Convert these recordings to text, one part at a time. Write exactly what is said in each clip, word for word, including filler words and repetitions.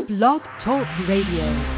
Blog Talk Radio.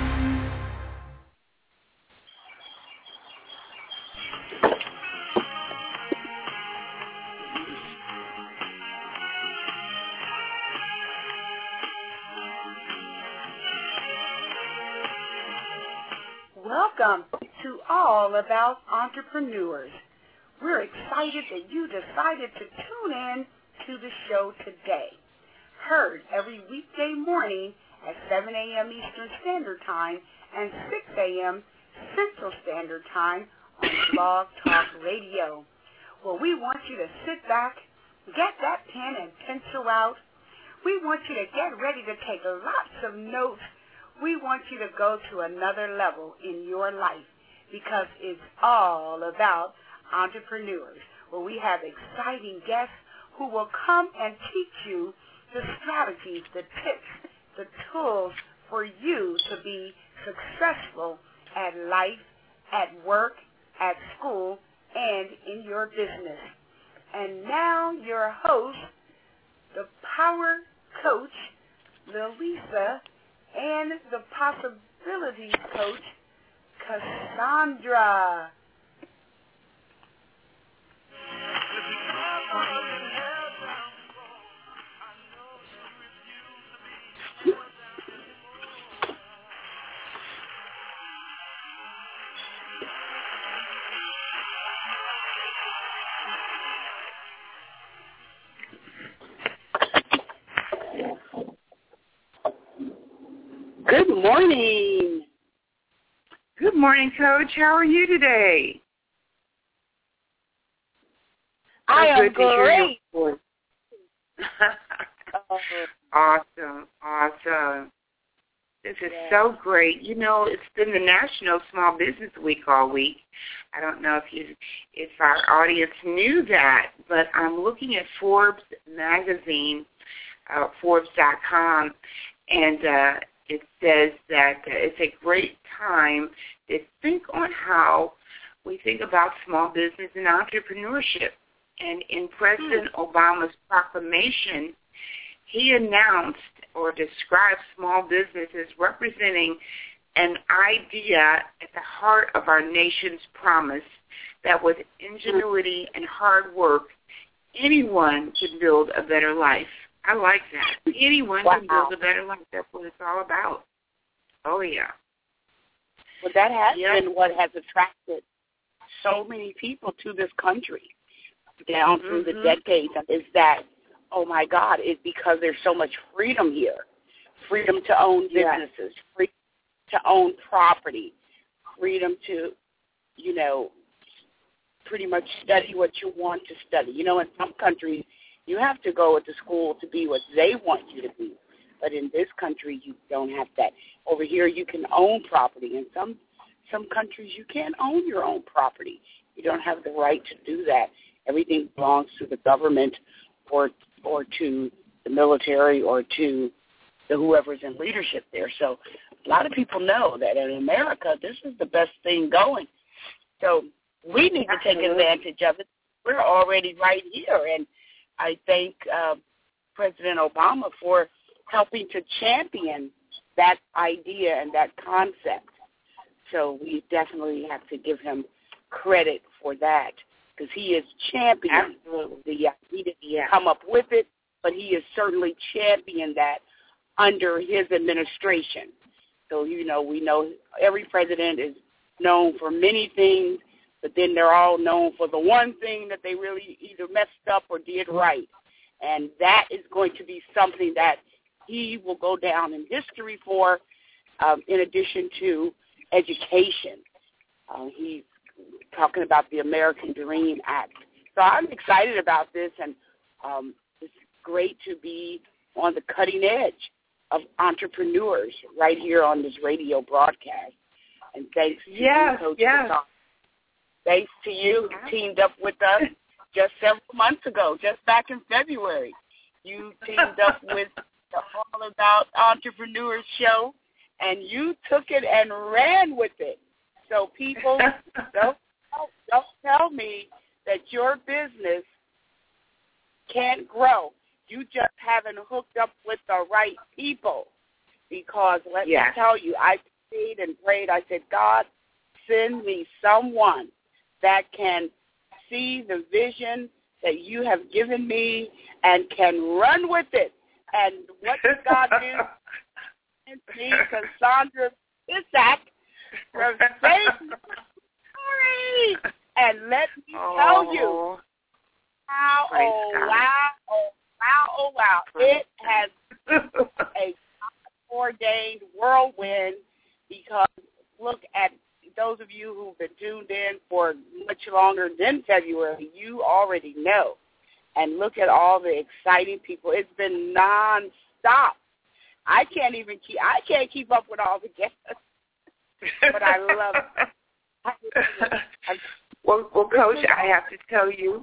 Welcome to All About Entrepreneurs. We're excited that you decided to tune in to the show today. Heard every weekday morning at seven a.m. Eastern Standard Time and six a.m. Central Standard Time on Blog Talk Radio. Well, we want you to sit back, get that pen and pencil out. We want you to get ready to take lots of notes. We want you to go to another level in your life because it's all about entrepreneurs. Well, we have exciting guests who will come and teach you the strategies, the tips, the tools for you to be successful at life, at work, at school, and in your business. And now your host, the Power Coach, Louisa, and the Possibilities Coach, Cassandra. Good morning. Good morning, Coach. How are you today? I am good to hear great. your voice. Awesome, awesome. This is Yeah. so great. You know, it's been the National Small Business Week all week. I don't know if you, if our audience knew that, but I'm looking at Forbes magazine, uh, Forbes dot com, and uh, it says that it's a great time to think on how we think about small business and entrepreneurship. And in President Obama's proclamation, he announced or described small business as representing an idea at the heart of our nation's promise that with ingenuity and hard work, anyone can build a better life. I like that. Anyone Wow. can build a better life. That's what it's all about. Oh, yeah. Well, that has Yep. been what has attracted so many people to this country down through Mm-hmm. the decades is that, oh, my God, it's because there's so much freedom here. Freedom to own Yes. businesses, freedom to own property, freedom to, you know, pretty much study what you want to study. You know, in some countries, you have to go to school to be what they want you to be. But in this country, you don't have that. Over here, you can own property. In some some countries, you can't own your own property. You don't have the right to do that. Everything belongs to the government or or to the military or to the whoever's in leadership there. So a lot of people know that in America, this is the best thing going. So we need to take advantage of it. We're already right here, and I thank uh, President Obama for helping to champion that idea and that concept. So we definitely have to give him credit for that because he is championing the he didn't Yeah. come up with it, but he is certainly championed that under his administration. So, you know, we know every president is known for many things, but then they're all known for the one thing that they really either messed up or did right. And that is going to be something that he will go down in history for, um, in addition to education. Uh, he's talking about the American Dream Act. So I'm excited about this, and um, it's great to be on the cutting edge of entrepreneurs right here on this radio broadcast. And thanks to Yes, you, Coach yes. Cassandra. Thanks to you who teamed up with us just several months ago, just back in February. You teamed up with the All About Entrepreneurs show, and you took it and ran with it. So people, don't, don't tell me that your business can't grow. You just haven't hooked up with the right people. because let yes. me tell you, I prayed and prayed. I said, God, send me someone that can see the vision that you have given me and can run with it. And what did God do? Sent me Cassandra Isaac from Faith Story. And let me oh. tell you, how, Praise oh, God. wow, oh, wow, oh, wow. Praise It has a ordained whirlwind, because look at those of you who've been tuned in for much longer than February, you already know. And look at all the exciting people. It's been nonstop. I can't even keep I can't keep up with all the guests. But I love it. I love it. Well, well, Coach, I have to tell you,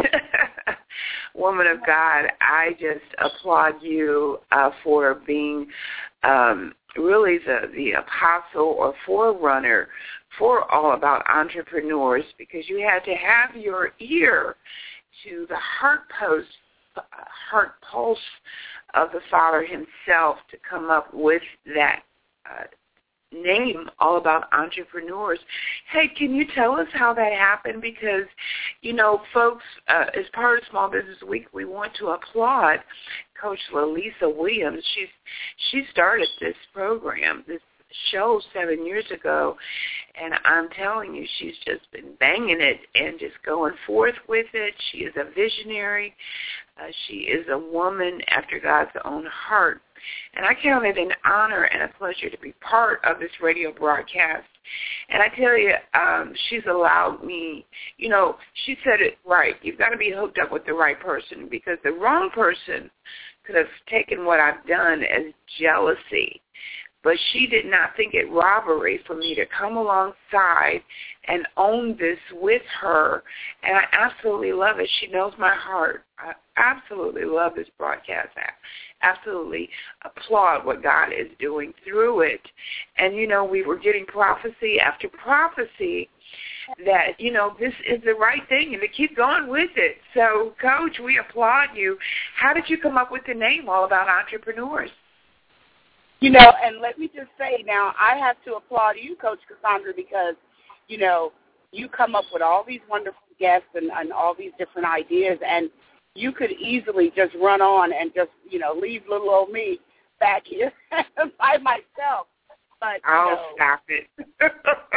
woman of God, I just applaud you uh, for being um, really the, the apostle or forerunner for All About Entrepreneurs, because you had to have your ear to the heart post, uh, heart pulse of the Father himself to come up with that uh, name, All About Entrepreneurs. Hey, can you tell us how that happened? Because, you know, folks, uh, as part of Small Business Week, we want to applaud Coach Lalisa Williams. She's she started this program, this show seven years ago, and I'm telling you, she's just been banging it and just going forth with it. She is a visionary. Uh, she is a woman after God's own heart. And I count it an honor and a pleasure to be part of this radio broadcast. And I tell you, um, she's allowed me, you know, she said it right. You've got to be hooked up with the right person, because the wrong person could have taken what I've done as jealousy. But she did not think it robbery for me to come alongside and own this with her. And I absolutely love it. She knows my heart. I absolutely love this broadcast. I absolutely applaud what God is doing through it. And, you know, we were getting prophecy after prophecy that, you know, this is the right thing and to keep going with it. So, Coach, we applaud you. How did you come up with the name All About Entrepreneurs? You know, and let me just say now, I have to applaud you, Coach Cassandra, because, you know, you come up with all these wonderful guests and, and all these different ideas, and you could easily just run on and just, you know, leave little old me back here by myself. But, I'll you know, stop it. you're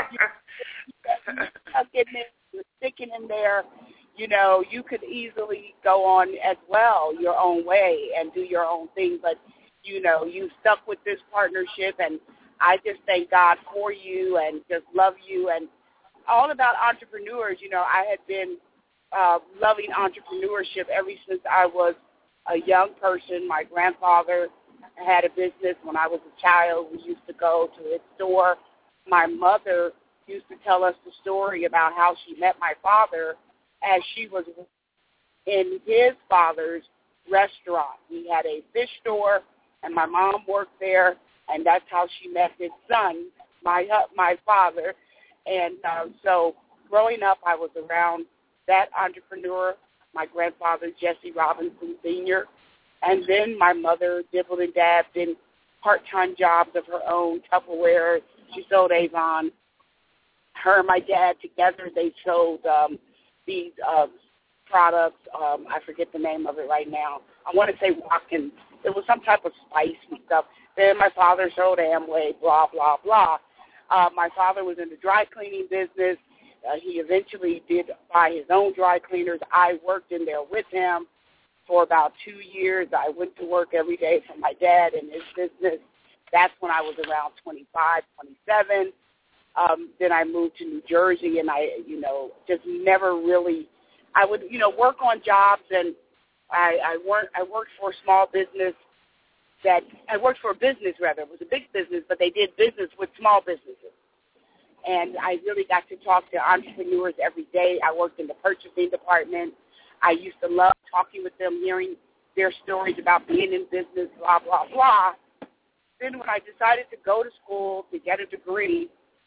stuck in there, you're sticking in there. You know, you could easily go on as well your own way and do your own thing, but you know, you stuck with this partnership, and I just thank God for you and just love you. And All About Entrepreneurs, you know, I had been uh, loving entrepreneurship ever since I was a young person. My grandfather had a business when I was a child. We used to go to his store. My mother used to tell us the story about how she met my father as she was in his father's restaurant. He had a fish store, and my mom worked there, and that's how she met his son, my my father. And uh, so growing up, I was around that entrepreneur, my grandfather, Jesse Robinson Senior And then my mother dibbled and dabbed in part-time jobs of her own, Tupperware. She sold Avon. Her and my dad together, they sold um, these uh, products. Um, I forget the name of it right now. I want to say Watkins. It was some type of spice and stuff. Then my father sold Amway, blah, blah, blah. Uh, my father was in the dry cleaning business. Uh, he eventually did buy his own dry cleaners. I worked in there with him for about two years. I went to work every day for my dad in his business. That's when I was around twenty-five, twenty-seven. Um, then I moved to New Jersey, and I, you know, just never really, I would, you know, work on jobs, and I, I worked, I worked for a small business that, I worked for a business, rather. It was a big business, but they did business with small businesses. And I really got to talk to entrepreneurs every day. I worked in the purchasing department. I used to love talking with them, hearing their stories about being in business, blah, blah, blah. Then when I decided to go to school to get a degree,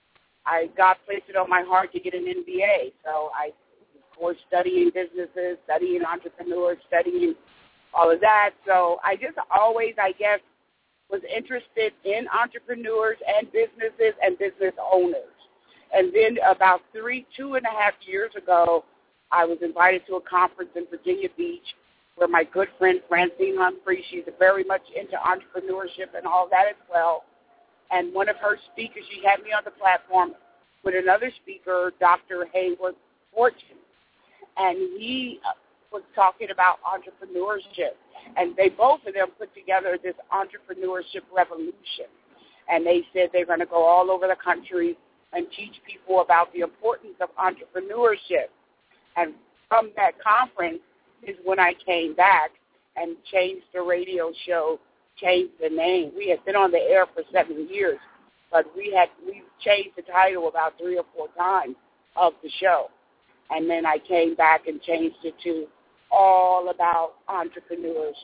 I God placed it on my heart to get an M B A. So I was studying businesses, studying entrepreneurs, studying all of that. So I just always, I guess, was interested in entrepreneurs and businesses and business owners. And then about three, two and a half years ago, I was invited to a conference in Virginia Beach where my good friend Francine Humphrey, she's very much into entrepreneurship and all that as well. And one of her speakers, she had me on the platform with another speaker, Doctor Hayward Fortune. And he was talking about entrepreneurship. And they both of them put together this entrepreneurship revolution. And they said they're going to go all over the country and teach people about the importance of entrepreneurship. And from that conference is when I came back and changed the radio show, changed the name. We had been on the air for seven years, but we had we changed the title about three or four times of the show. And then I came back and changed it to All About Entrepreneurs.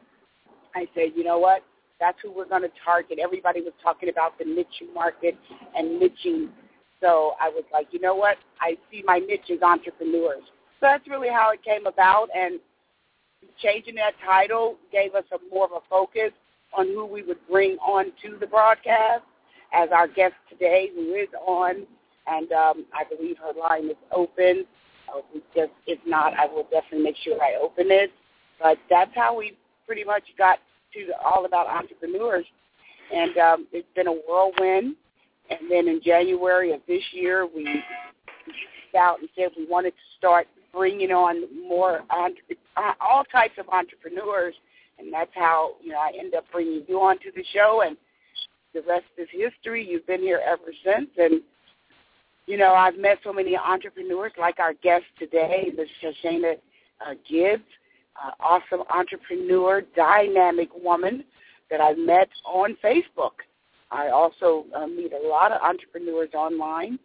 I said, you know what? That's who we're going to target. Everybody was talking about the niche market and niching. So I was like, you know what? I see my niche as entrepreneurs. So that's really how it came about. And changing that title gave us a more of a focus on who we would bring on to the broadcast as our guest today, who is on. And um, I believe her line is open. Uh, we just, if not, I will definitely make sure I open it. But that's how we pretty much got to the All About Entrepreneurs. And um, it's been a whirlwind. And then in January of this year, we reached out and said we wanted to start bringing on more, entre- all types of entrepreneurs. And that's how, you know, I end up bringing you onto the show. And the rest is history. You've been here ever since. And, you know, I've met so many entrepreneurs like our guest today, Miz Shoshana uh, Gibbs, uh, awesome entrepreneur, dynamic woman that I've met on Facebook. I also uh, meet a lot of entrepreneurs online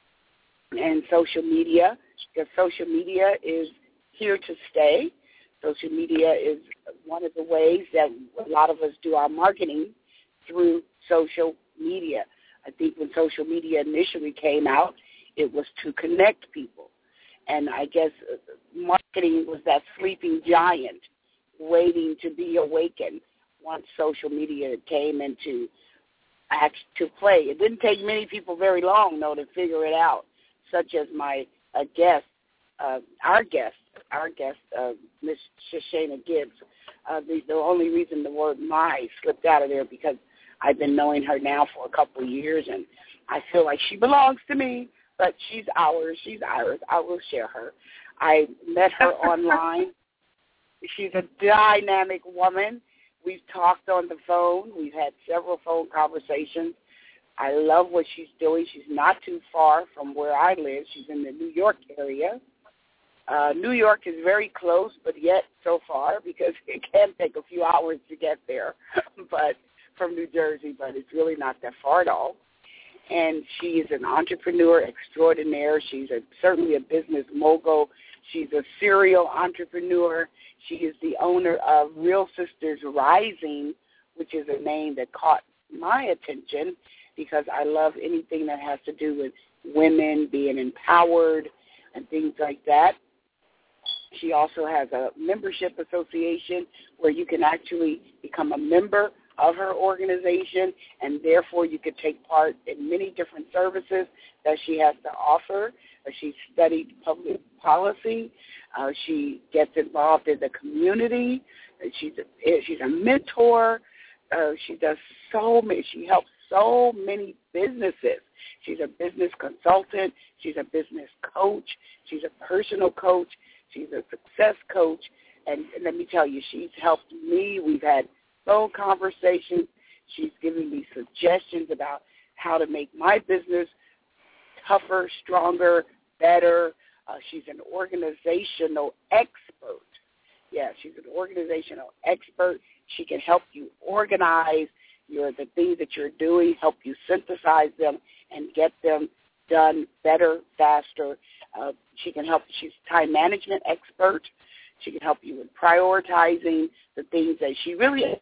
and social media, because social media is here to stay. Social media is one of the ways that a lot of us do our marketing through social media. I think when social media initially came out, it was to connect people. And I guess marketing was that sleeping giant waiting to be awakened once social media came into act to play. It didn't take many people very long, though, to figure it out, such as my uh, guest, uh, our guest, our guest, uh, Miz Shoshana Gibbs. Uh, the, the only reason the word my slipped out of there because I've been knowing her now for a couple of years, and I feel like she belongs to me, but she's ours. She's ours. I will share her. I met her online. She's a dynamic woman. We've talked on the phone. We've had several phone conversations. I love what she's doing. She's not too far from where I live. She's in the New York area. Uh, New York is very close, but yet so far because it can take a few hours to get there but from New Jersey, but it's really not that far at all. And she is an entrepreneur extraordinaire. She's a, certainly a business mogul. She's a serial entrepreneur. She is the owner of Real Sisters Rising, which is a name that caught my attention because I love anything that has to do with women being empowered and things like that. She also has a membership association where you can actually become a member of her organization, and therefore you could take part in many different services that she has to offer. She studied public policy. Uh, she gets involved in the community. She's a, she's a mentor. Uh, she does so many. She helps so many businesses. She's a business consultant. She's a business coach. She's a personal coach. She's a success coach. And, and let me tell you, she's helped me. We've had phone conversations. She's given me suggestions about how to make my business tougher, stronger, better. Uh, she's an organizational expert. Yeah, she's an organizational expert. She can help you organize your the things that you're doing, help you synthesize them, and get them done better, faster. Uh, she can help. She's a time management expert. She can help you with prioritizing the things that she really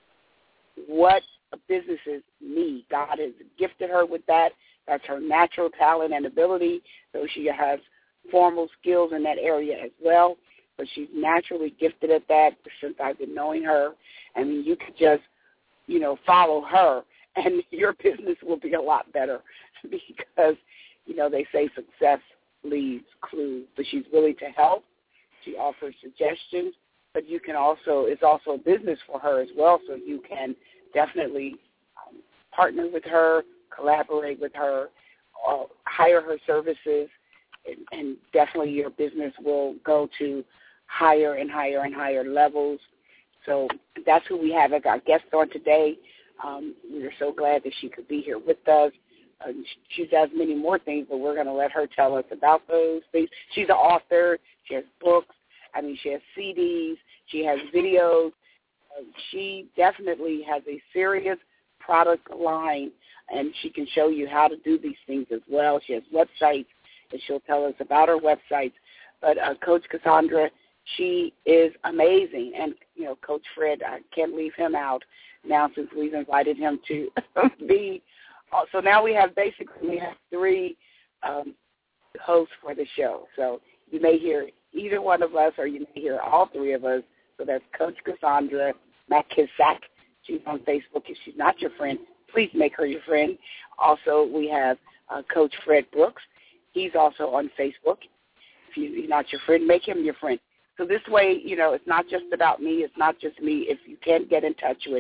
what businesses need. God has gifted her with that. That's her natural talent and ability. So she has formal skills in that area as well. But she's naturally gifted at that since I've been knowing her. I mean, you could just you know, follow her, and your business will be a lot better because, you know, they say success leaves clues. But she's willing to help. She offers suggestions, but you can also, it's also a business for her as well, so you can definitely um, partner with her, collaborate with her, uh, hire her services, and, and definitely your business will go to higher and higher and higher levels. So that's who we have as our guest on today. Um, we are so glad that she could be here with us. Uh, she does many more things, but we're going to let her tell us about those things. She's an author. She has books. I mean, she has C Ds. She has videos. Uh, she definitely has a serious product line, and she can show you how to do these things as well. She has websites, and she'll tell us about her websites. But uh, Coach Cassandra, she is amazing. And, you know, Coach Fred, I can't leave him out now since we've invited him to be. Uh, so now we have basically we have three um, hosts for the show. So you may hear either one of us or you may hear all three of us. So that's Coach Cassandra McKissack. She's on Facebook. If she's not your friend, please make her your friend. Also, we have uh, Coach Fred Brooks. He's also on Facebook. If he's not your friend, make him your friend. So this way, you know, it's not just about me. It's not just me. If you can't get in touch with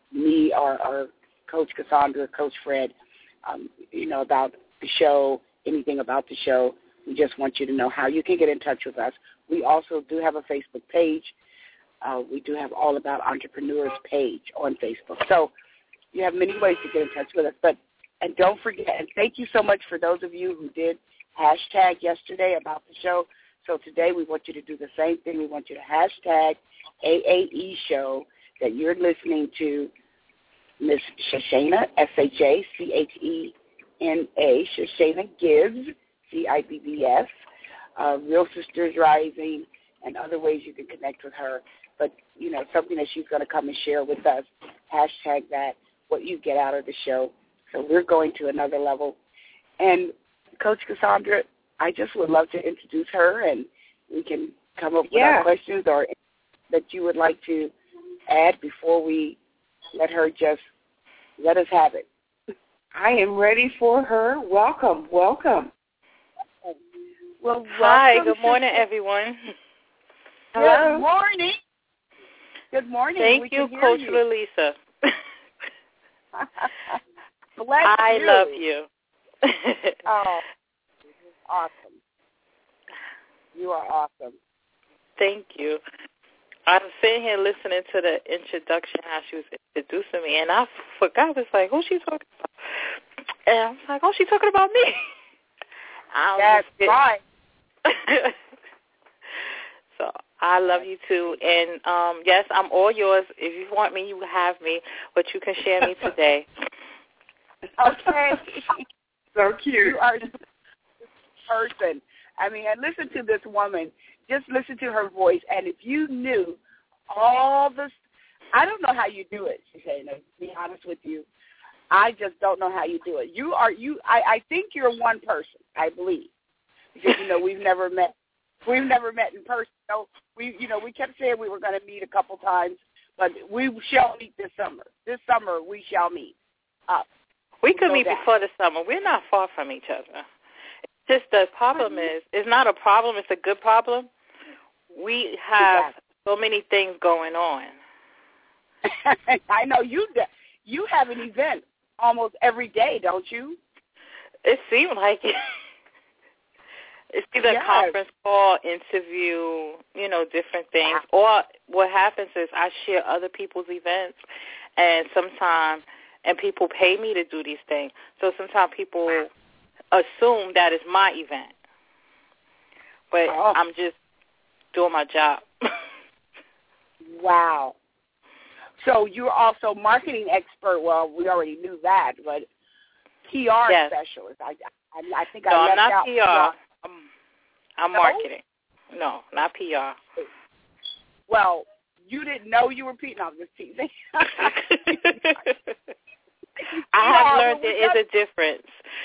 me or, or Coach Cassandra, Coach Fred, um, you know, about the show, anything about the show, we just want you to know how you can get in touch with us. We also do have a Facebook page. Uh, we do have All About Entrepreneurs page on Facebook. So you have many ways to get in touch with us. But and don't forget, and thank you so much for those of you who did hashtag yesterday about the show. So today we want you to do the same thing. We want you to hashtag A A E show that you're listening to Miss Shoshana, S H A C H E N A, Shoshana Gibbs, C I B B S, uh, Real Sisters Rising, and other ways you can connect with her. But, you know, something that she's going to come and share with us, hashtag that, what you get out of the show. So we're going to another level. And Coach Cassandra, I just would love to introduce her, and we can come up with yeah. our questions or that you would like to add before we let her just let us have it. I am ready for her. Welcome, welcome. Well, hi, welcome good morning, to... everyone. Hello. Good morning. Good morning. Thank we you, can Coach you. Lalisa. Bless I you. love you. Oh, awesome. You are awesome. Thank you. I was sitting here listening to the introduction, how she was introducing me, and I forgot. I was like, who's she talking about? And I was like, oh, she's talking about me. That's right. So I love you, too. And, um, yes, I'm all yours. If you want me, you have me, but you can share me today. Okay. So cute. You are a person. I mean, and listen to this woman. Just listen to her voice. And if you knew all the, I don't know how you do it, Shoshana, to be honest with you. I just don't know how you do it. You are, you, I, I think you're one person, I believe. Because, you know, we've never met. We've never met in person. So we, you know, we kept saying we were going to meet a couple times, but we shall meet this summer. This summer we shall meet up. We could no meet doubt. before the summer. We're not far from each other. Just the problem is, it's not a problem. It's a good problem. We have exactly. so many things going on. I know you. You have an event almost every day, don't you? It seemed like it. It's either yes. conference call, interview, you know, different things. Or what happens is I share other people's events, and sometimes, and people pay me to do these things. So sometimes people assume that it's my event. But oh. I'm just doing my job. Wow. So you're also marketing expert. Well, we already knew that, but P R yes. specialist. I, I, I think no, I left I'm not out P R. P R. I'm, I'm no? marketing. No, not P R. Well, you didn't know you were P R. No, I'm just teasing. I have learned there is a difference.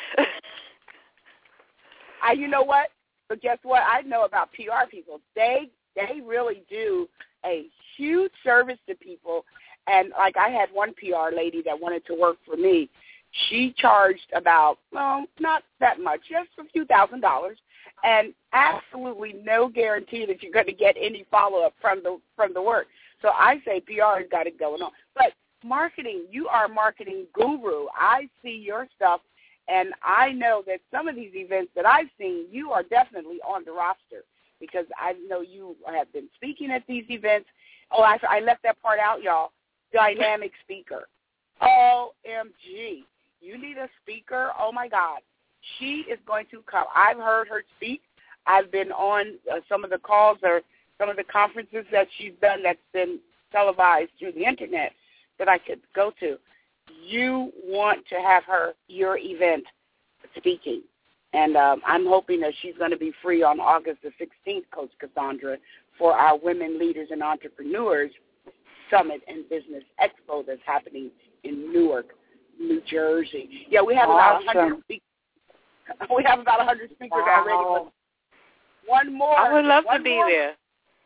I, you know what? But guess what? I know about P R people. They they really do a huge service to people, And, like, I had one P R lady that wanted to work for me. She charged about, well, not that much, just a few thousand dollars, and absolutely no guarantee that you're going to get any follow-up from the from the work. So I say P R has got it going on. But marketing, you are a marketing guru. I see your stuff, and I know that some of these events that I've seen, you are definitely on the roster because I know you have been speaking at these events. Oh, I, I left that part out, y'all. Dynamic speaker. O M G. You need a speaker. Oh, my God. She is going to come. I've heard her speak. I've been on uh, some of the calls or some of the conferences that she's done that's been televised through the Internet that I could go to. You want to have her, your event, speaking. And um, I'm hoping that she's going to be free on August the sixteenth, Coach Cassandra, for our Women Leaders and Entrepreneurs Summit and Business Expo that's happening in Newark, New Jersey. Yeah, we have about awesome. one hundred speakers. We have about one hundred speakers Wow. already. But one more. I would love to be more. there.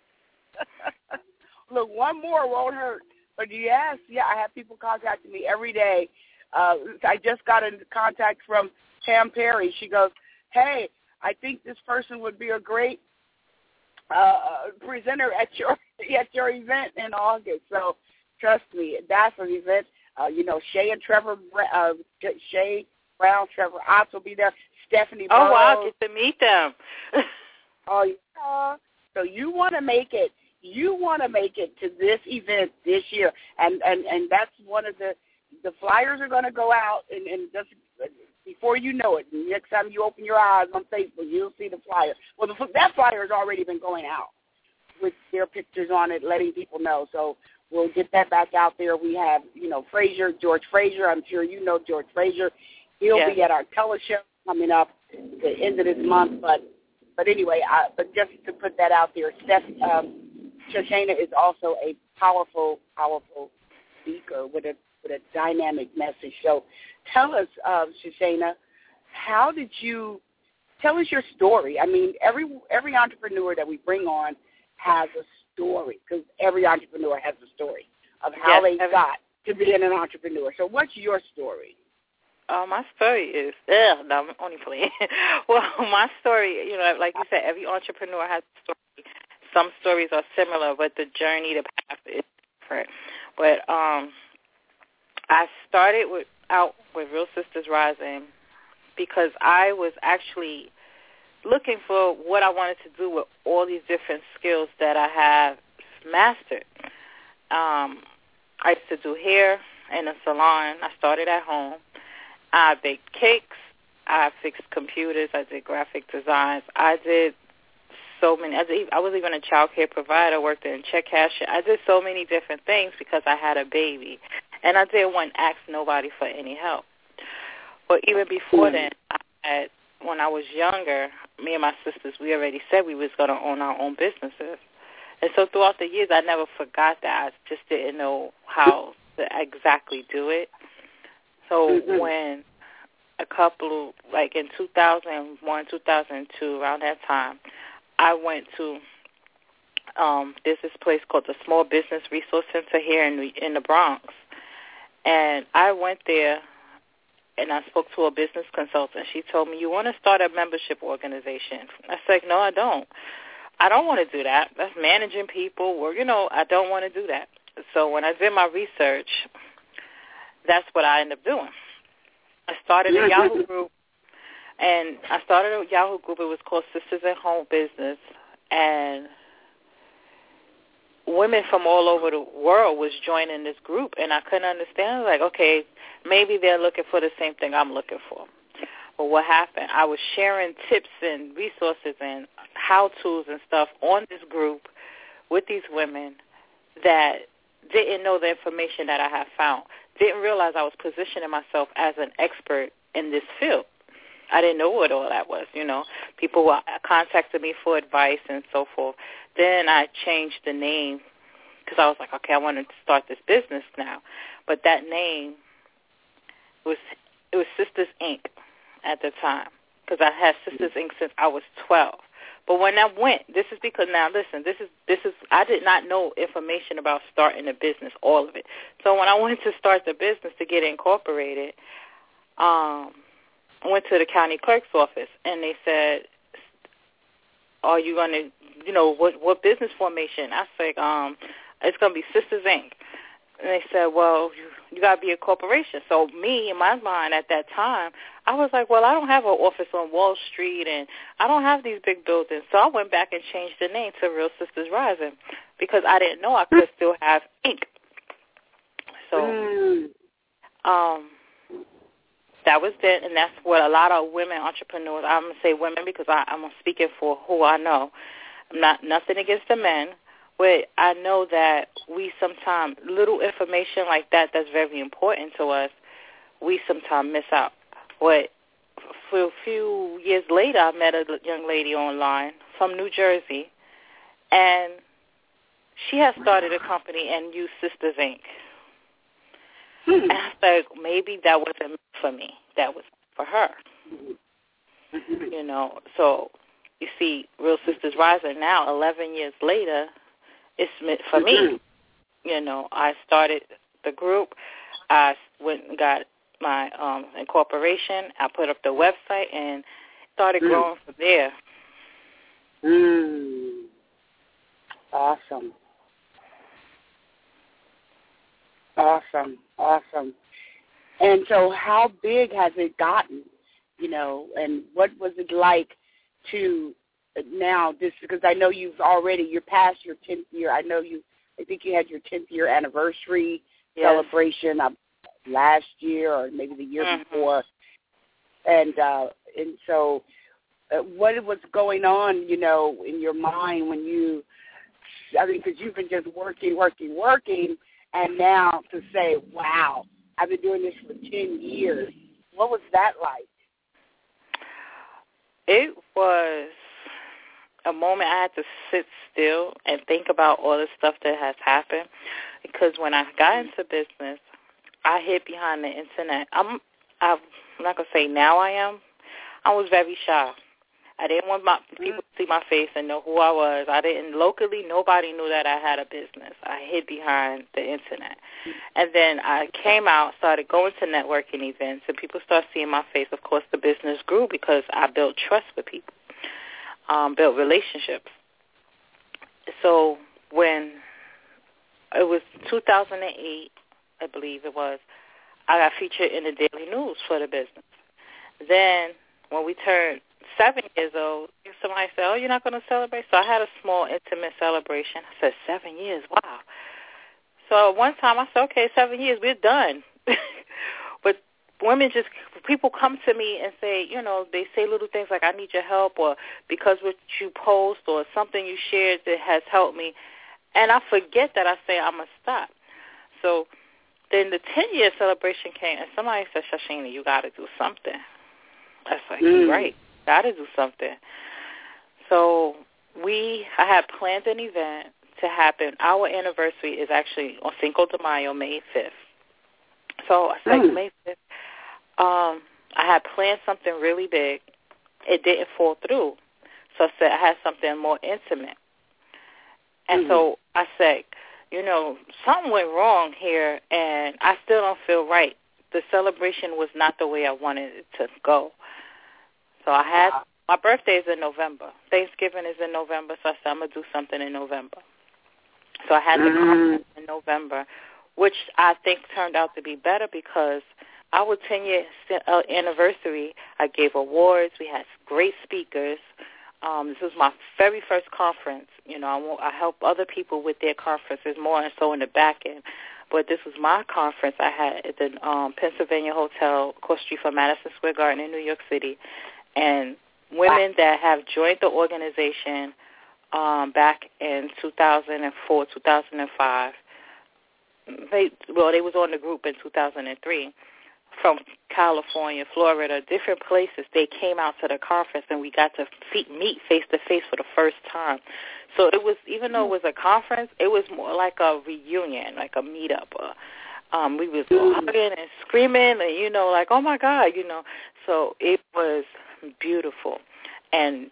Look, one more won't hurt. But yes, yeah, I have people contacting me every day. Uh, I just got in contact from Pam Perry. She goes, hey, I think this person would be a great uh, presenter at your at your event in August. So trust me, that's an event. Uh, you know, Shay and Trevor, uh, Shay Brown, Trevor Otts will be there. Stephanie Oh, Burrows. wow, get to meet them. Oh, yeah. So you want to make it. You want to make it to this event this year, and and, and that's one of the the flyers are going to go out, and, and just before you know it, next time you open your eyes on Facebook, you'll see the flyer. Well, the, that flyer has already been going out with their pictures on it, letting people know. So we'll get that back out there. We have, you know, Frazier, George Frazier. I'm sure you know George Frazier. He'll yes. be at our teleshow coming up at the end of this month. But but anyway, I, but just to put that out there, Steph, um, Shoshana is also a powerful, powerful speaker with a with a dynamic message. So tell us, uh, Shoshana, how did you tell us your story? I mean, every every entrepreneur that we bring on has a story because every entrepreneur has a story of how yes, they every- got to being an entrepreneur. So what's your story? Oh, my story is, ugh, no, I'm only playing. Well, my story, you know, like you said, every entrepreneur has a story. Some stories are similar, but the journey, the path is different. But um, I started with, out with Real Sisters Rising because I was actually looking for what I wanted to do with all these different skills that I have mastered. Um, I used to do hair in a salon. I started at home. I baked cakes. I fixed computers. I did graphic designs. I did so many. I, did, I was even a child care provider, worked in check cashier. I did so many different things because I had a baby. And I didn't want to ask nobody for any help. But even before then, I had, when I was younger, me and my sisters, we already said we was going to own our own businesses. And so throughout the years, I never forgot that. I just didn't know how to exactly do it. So mm-hmm. when a couple, like in two thousand one, two thousand two, around that time, I went to um, there's this place called the Small Business Resource Center here in the, in the Bronx. And I went there and I spoke to a business consultant. She told me, you want to start a membership organization? I said, no, I don't. I don't want to do that. That's managing people. Or, you know, I don't want to do that. So when I did my research, that's what I ended up doing. I started a Yahoo group, and I started a Yahoo group. It was called Sisters at Home Business, and women from all over the world was joining this group, and I couldn't understand. Like, okay, maybe they're looking for the same thing I'm looking for. But what happened? I was sharing tips and resources and how-tos and stuff on this group with these women that didn't know the information that I had found. Didn't realize I was positioning myself as an expert in this field. I didn't know what all that was, you know. People were contacting me for advice and so forth. Then I changed the name because I was like, okay, I wanted to start this business now. But that name was, it was Sisters Incorporated at the time because I had Sisters Incorporated since I was twelve. But when I went, this is because, now listen, this is, this is, I did not know information about starting a business, all of it. So when I went to start the business to get incorporated, um, I went to the county clerk's office, and they said, are you going to, you know, what what business formation? I said, um, it's going to be Sisters, Incorporated. And they said, well, you, you got to be a corporation. So me, in my mind at that time, I was like, well, I don't have an office on Wall Street, and I don't have these big buildings. So I went back and changed the name to Real Sisters Rising because I didn't know I could still have Inc. So um, that was it, and that's what a lot of women entrepreneurs, I'm going to say women because I, I'm speaking for who I know. I'm not nothing against the men. But I know that we sometimes, little information like that that's very important to us, we sometimes miss out. But for a few years later, I met a young lady online from New Jersey, and she had started a company and used Sisters, Incorporated. Hmm. And I thought maybe that wasn't for me. That was for her. Mm-hmm. You know, so you see Real Sisters Rising now, eleven years later, it's meant for me. You know, I started the group. I went and got my um, incorporation. I put up the website and started mm. growing from there. Mm. Awesome. Awesome. Awesome. And so how big has it gotten, you know, and what was it like to now, this because I know you've already, you're past your tenth year. I know you, I think you had your tenth year anniversary yes. celebration uh, last year or maybe the year mm-hmm. before. And uh, and so uh, what was going on, you know, in your mind when you, I mean, because you've been just working, working, working, and now to say, wow, I've been doing this for ten years. What was that like? It was a moment I had to sit still and think about all the stuff that has happened, because when I got into business, I hid behind the internet. I'm, I'm not going to say now I am. I was very shy. I didn't want my people to see my face and know who I was. I didn't, locally, nobody knew that I had a business. I hid behind the internet. And then I came out, started going to networking events, and people started seeing my face. Of course, the business grew because I built trust with people. Um, built relationships. So when it was two thousand eight, I believe it was, I got featured in the Daily News for the business. Then when we turned seven years old, somebody said, oh, you're not going to celebrate? So I had a small, intimate celebration. I said, seven years, wow. So one time I said, okay, seven years, we're done. But women just, people come to me and say, you know, they say little things like, I need your help, or because what you post or something you shared that has helped me. And I forget that I say I'm going to stop. So then the ten-year celebration came, and somebody said, Shashina, you got to do something. I was like, mm. right, got to do something. So we, I had planned an event to happen. Our anniversary is actually on Cinco de Mayo, May fifth. So I said, mm. May fifth. Um, I had planned something really big. It didn't fall through. So I said I had something more intimate. And mm-hmm. so I said, you know, something went wrong here, and I still don't feel right. The celebration was not the way I wanted it to go. So I had, my birthday is in November. Thanksgiving is in November, so I said I'm going to do something in November. So I had the mm-hmm. conference in November, which I think turned out to be better because our ten-year anniversary, I gave awards. We had great speakers. Um, this was my very first conference. You know, I, I help other people with their conferences more and so in the back end. But this was my conference I had at the um, Pennsylvania Hotel, across the street from Madison Square Garden in New York City. And women that have joined the organization um, back in two thousand four, two thousand five, they, well, they was on the group in two thousand three. From California, Florida, different places, they came out to the conference, and we got to meet face-to-face for the first time. So it was, even though it was a conference, it was more like a reunion, like a meetup. Uh, um, we was hugging and screaming, and, you know, like, oh, my God, you know. So it was beautiful. And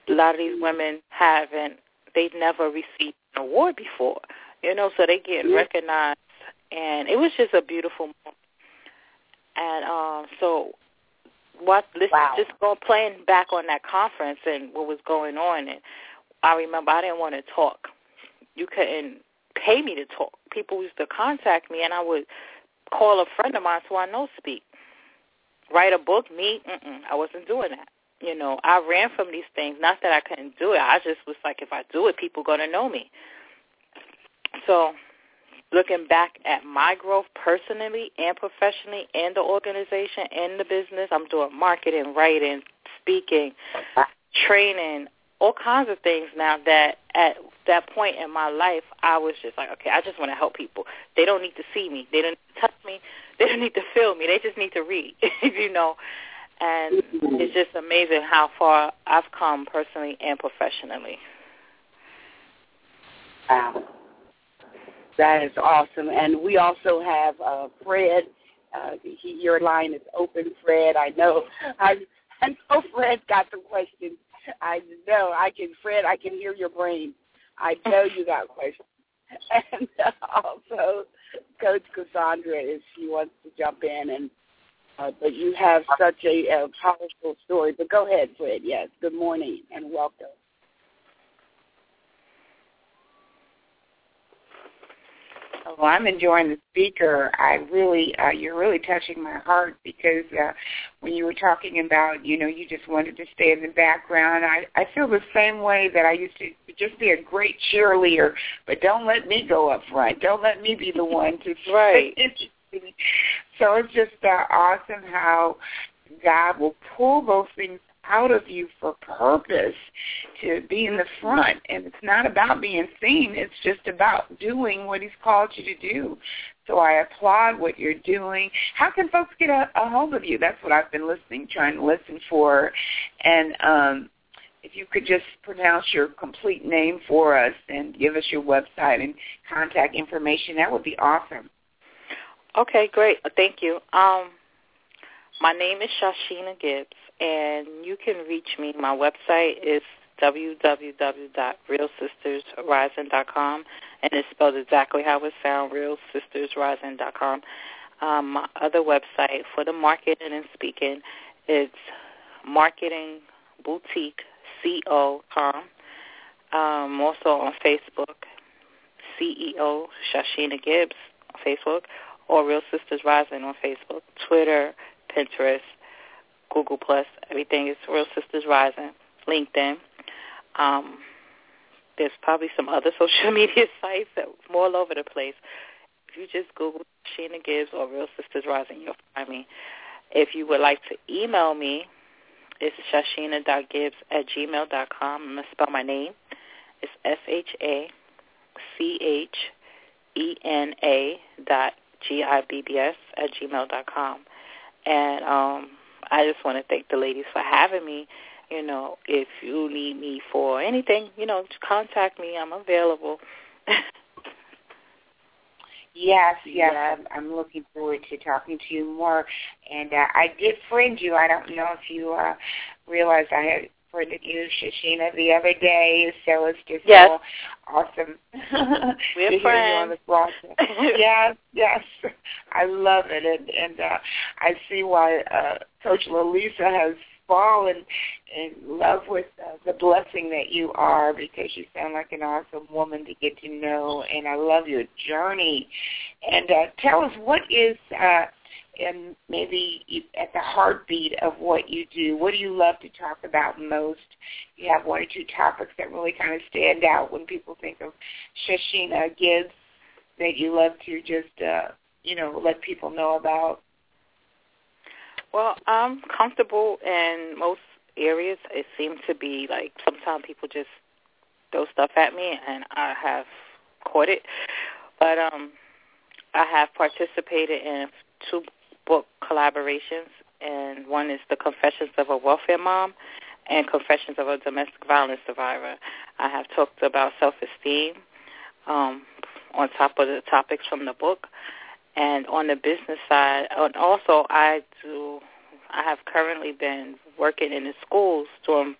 a lot of these women haven't, they've never received an award before, you know, so they getting mm-hmm. recognized, and it was just a beautiful moment. And um, so what, wow. just go playing back on that conference and what was going on, and I remember I didn't want to talk. You couldn't pay me to talk. People used to contact me, and I would call a friend of mine so I know speak. Write a book, me, mm-mm, I wasn't doing that. You know, I ran from these things. Not that I couldn't do it. I just was like, if I do it, people are going to know me. So looking back at my growth personally and professionally and the organization and the business, I'm doing marketing, writing, speaking, training, all kinds of things now that at that point in my life, I was just like, okay, I just want to help people. They don't need to see me. They don't need to touch me. They don't need to feel me. They just need to read, you know. And it's just amazing how far I've come personally and professionally. Wow. That is awesome. And we also have uh, Fred. Uh, he, your line is open, Fred. I know. I, I know Fred's got some questions. I know. I can, Fred, I can hear your brain. I know you got questions. And uh, also, Coach Cassandra, if she wants to jump in. and uh, But you have such a, a powerful story. But go ahead, Fred. Yes, good morning and welcome. Well, I'm enjoying the speaker. I really, uh, you're really touching my heart because uh, when you were talking about, you know, you just wanted to stay in the background, I, I feel the same way that I used to just be a great cheerleader, but don't let me go up front. Don't let me be the one to right. So it's just uh, awesome how God will pull those things out of you for purpose to be in the front. And it's not about being seen. It's just about doing what he's called you to do. So I applaud what you're doing. How can folks get a, a hold of you? That's what I've been listening, trying to listen for. And um, if you could just pronounce your complete name for us and give us your website and contact information, that would be awesome. Okay, great. Thank you. Um, my name is Shashina Gibbs, and you can reach me. My website is w w w dot real sisters rising dot com, and it's spelled exactly how it sounds, real sisters rising dot com. Um, my other website for the marketing and speaking is marketing boutique co dot com. Um, also on Facebook, C E O Shashina Gibbs on Facebook, or Real Sisters Rising on Facebook, Twitter, Pinterest, Google Plus, everything is Real Sisters Rising, LinkedIn. Um, there's probably some other social media sites that are all over the place. If you just Google Shashina Gibbs or Real Sisters Rising, you'll find me. If you would like to email me, it's shashina dot gibbs at gmail dot com. I'm going to spell my name. It's S H A C H E N A dot G I B B S at gmail dot com. And um, I just want to thank the ladies for having me. You know, if you need me for anything, you know, contact me. I'm available. Yes, yes, I'm, I'm looking forward to talking to you more. And uh, I did friend you. I don't know if you uh, realized I had friended you, Shashina, the other day. So it's just yes. so awesome We're to friends. hear you on the broadcast. Yes, yes, I love it, and and uh, I see why uh, Coach Lalisa has fallen in love with uh, the blessing that you are, because you sound like an awesome woman to get to know, and I love your journey. And uh, tell us, what is, uh, and maybe at the heartbeat of what you do, what do you love to talk about most? You have one or two topics that really kind of stand out when people think of Shashina Gibbs that you love to just, uh, you know, let people know about. Well, I'm comfortable in most areas. It seems to be like sometimes people just throw stuff at me, and I have caught it. But um, I have participated in two book collaborations, and one is The Confessions of a Welfare Mom and Confessions of a Domestic Violence Survivor. I have talked about self-esteem um, on top of the topics from the book. And on the business side, and also I do, I have currently been working in the schools doing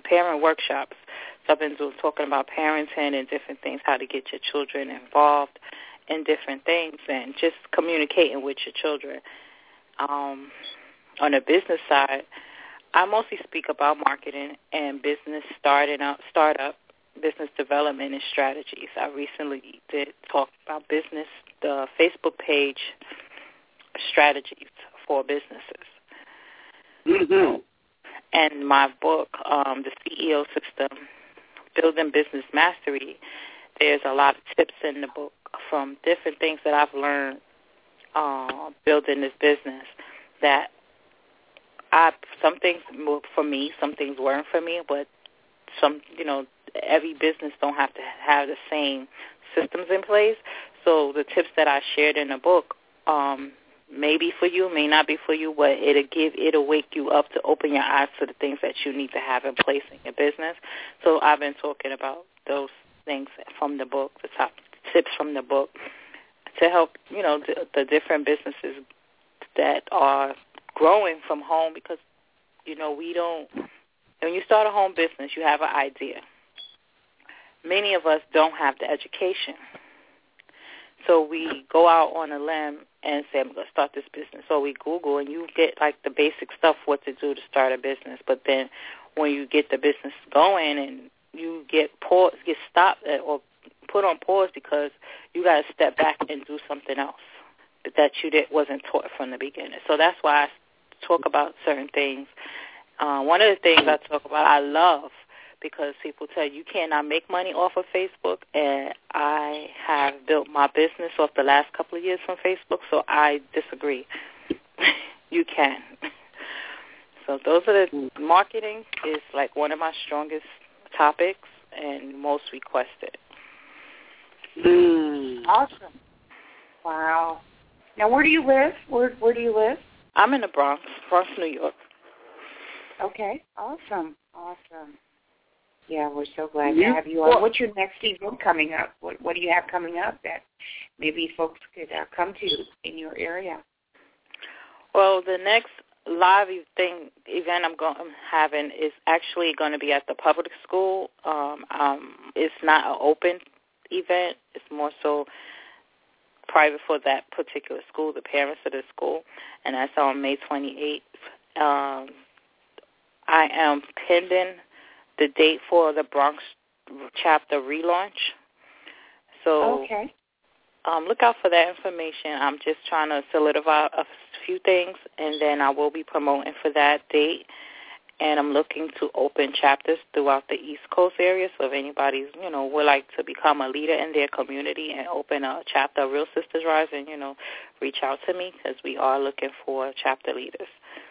parent workshops. So I've been doing, talking about parenting and different things, how to get your children involved in different things, and just communicating with your children. Um, on the business side, I mostly speak about marketing and business starting up, startup, business development and strategies. I recently did talk about business, the Facebook page strategies for businesses. Mm-hmm. And my book, um, The C E O System, Building Business Mastery, there's a lot of tips in the book from different things that I've learned uh, building this business that I, some things moved for me, some things weren't for me, but some, you know, every business don't have to have the same systems in place. So the tips that I shared in the book um, may be for you, may not be for you, but it'll give, it'll wake you up to open your eyes to the things that you need to have in place in your business. So I've been talking about those things from the book, the top tips from the book, to help, you know, the, the different businesses that are growing from home, because, you know, we don't, when you start a home business, you have an idea. Many of us don't have the education. So we go out on a limb and say, I'm going to start this business. So we Google, and you get, like, the basic stuff, what to do to start a business. But then when you get the business going and you get paused, get stopped at, or put on pause because you got to step back and do something else that you did, wasn't taught from the beginning. So that's why I talk about certain things. Uh, one of the things I talk about, I love, because people tell you you cannot make money off of Facebook, and I have built my business off the last couple of years from Facebook, so I disagree. You can. So those are the, marketing is like one of my strongest topics and most requested. Mm, awesome. Wow. Now, where do you live? Where Where do you live? I'm in the Bronx, Bronx, New York. Okay. Awesome. Awesome. Yeah, we're so glad to have you on. What's your next event coming up? What What do you have coming up that maybe folks could uh, come to in your area? Well, the next live thing event I'm going I'm having is actually going to be at the public school. Um, um, it's not an open event. It's more so private for that particular school, the parents of the school, and that's on May twenty-eighth. Um, I am pending the date for the Bronx chapter relaunch. So okay. um, look out for that information. I'm just trying to solidify a few things, and then I will be promoting for that date. And I'm looking to open chapters throughout the East Coast area. So if anybody's, you know, would like to become a leader in their community and open a chapter of Real Sisters Rising, you know, reach out to me, because we are looking for chapter leaders.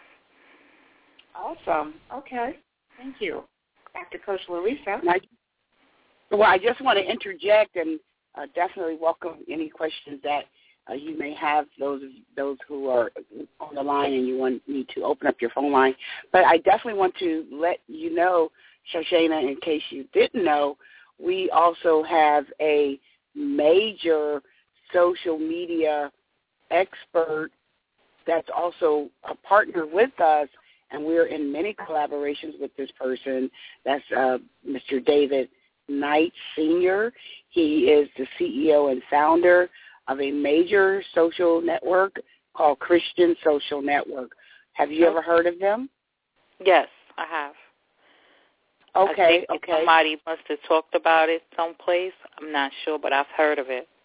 Awesome. Okay. Thank you. Back to Coach Larissa. I, well, I just want to interject and uh, definitely welcome any questions that uh, you may have, those those who are on the line and you want me to open up your phone line. But I definitely want to let you know, Shoshana, in case you didn't know, we also have a major social media expert that's also a partner with us, and we're in many collaborations with this person. That's uh, Mister David Knight, Senior He is the C E O and founder of a major social network called Christian Social Network. Have you ever heard of them? Yes, I have. Okay, I think okay. Somebody must have talked about it someplace. I'm not sure, but I've heard of it.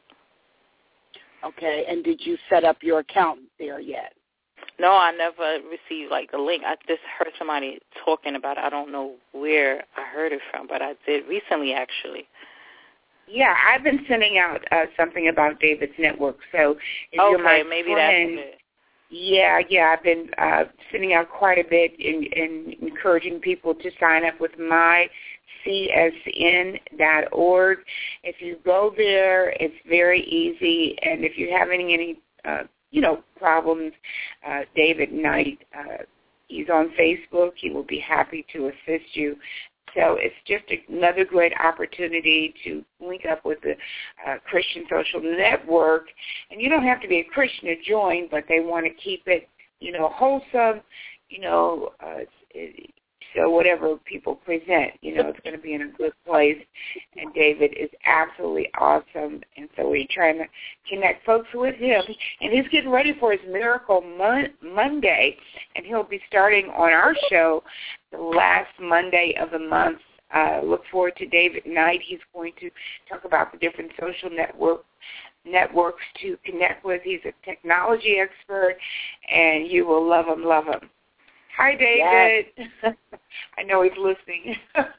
Okay, and did you set up your account there yet? No, I never received, like, a link. I just heard somebody talking about it. I don't know where I heard it from, but I did recently, actually. Yeah, I've been sending out uh, something about David's network. So if okay, you're my maybe friend, that's it. Yeah, yeah, I've been uh, sending out quite a bit and, and encouraging people to sign up with my C S N dot org. If you go there, it's very easy. And if you're having any, uh, you know, problems, uh, David Knight, uh, he's on Facebook. He will be happy to assist you. So it's just another great opportunity to link up with the uh, Christian Social Network. And you don't have to be a Christian to join, but they want to keep it, you know, wholesome, you know, uh, So whatever people present, you know, it's going to be in a good place. And David is absolutely awesome. And so we're trying to connect folks with him. And he's getting ready for his Miracle Mon- Monday. And he'll be starting on our show the last Monday of the month. Uh, look forward to David Knight. He's going to talk about the different social network networks to connect with. He's a technology expert, and you will love him, love him. Hi, David. Yes. I know he's listening.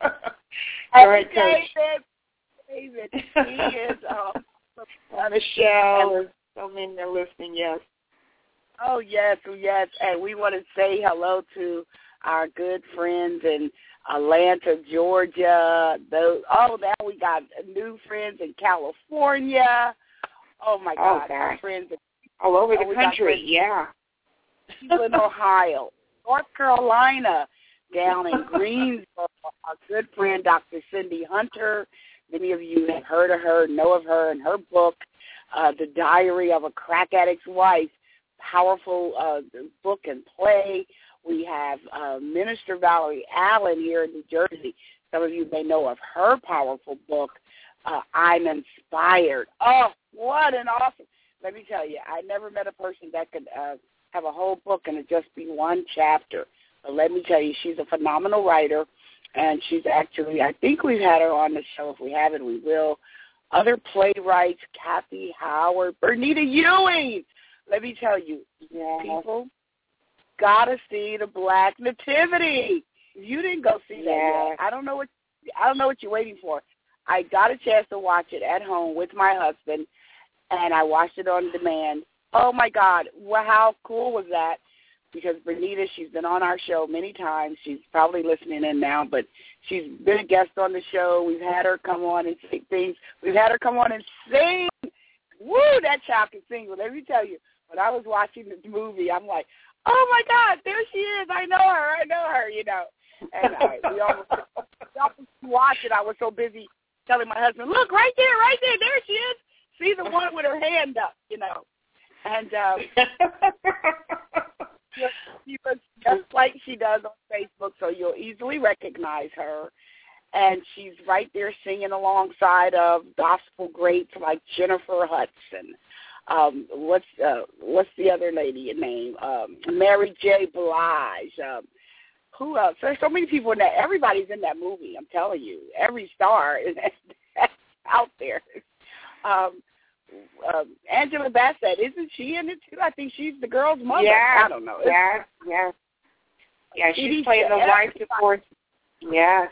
Hey, right, David. David, he is um, on the show. And so many are listening, yes. Oh, yes, yes. And we want to say hello to our good friends in Atlanta, Georgia. Those, oh, now we got new friends in California. Oh, my God. Oh, our friends in, all over oh, the country, yeah. People in Ohio, North Carolina, down in Greensboro. Our good friend, Doctor Cindy Hunter. Many of you have heard of her, know of her, and her book, uh, The Diary of a Crack Addict's Wife, powerful uh, book and play. We have uh, Minister Valerie Allen here in New Jersey. Some of you may know of her powerful book, uh, I'm Inspired. Oh, what an awesome, let me tell you, I never met a person that could uh, have a whole book and it just be one chapter. But let me tell you, she's a phenomenal writer, and she's actually, I think we've had her on the show. If we haven't, we will. Other playwrights, Kathy Howard, Bernita Ewing. Let me tell you, yeah. people got to see the Black Nativity. If you didn't go see that yeah. yet, I don't know what I don't know what you're waiting for. I got a chance to watch it at home with my husband, and I watched it on demand. Oh, my God. Well, how cool was that? Because Bernita, she's been on our show many times. She's probably listening in now, but she's been a guest on the show. We've had her come on and say things. We've had her come on and sing. Woo, that child can sing. Well, let me tell you, when I was watching this movie, I'm like, oh, my God, there she is. I know her. I know her, you know. And uh, we almost, we almost watched it. I was so busy telling my husband, look, right there, right there, there she is. See the one with her hand up, you know. And um, she was just like she does on Facebook, so you'll easily recognize her. And she's right there singing alongside of gospel greats like Jennifer Hudson. Um, what's uh, what's the other lady name? Um, Mary J. Blige. Um, who else? There's so many people in that. Everybody's in that movie. I'm telling you, every star is out there. Um, um, Angela Bassett, isn't she in it too? I think she's the girl's mother. Yeah, I don't know. Yes, yes. Yeah, she's She's playing the wife, of course. Yes.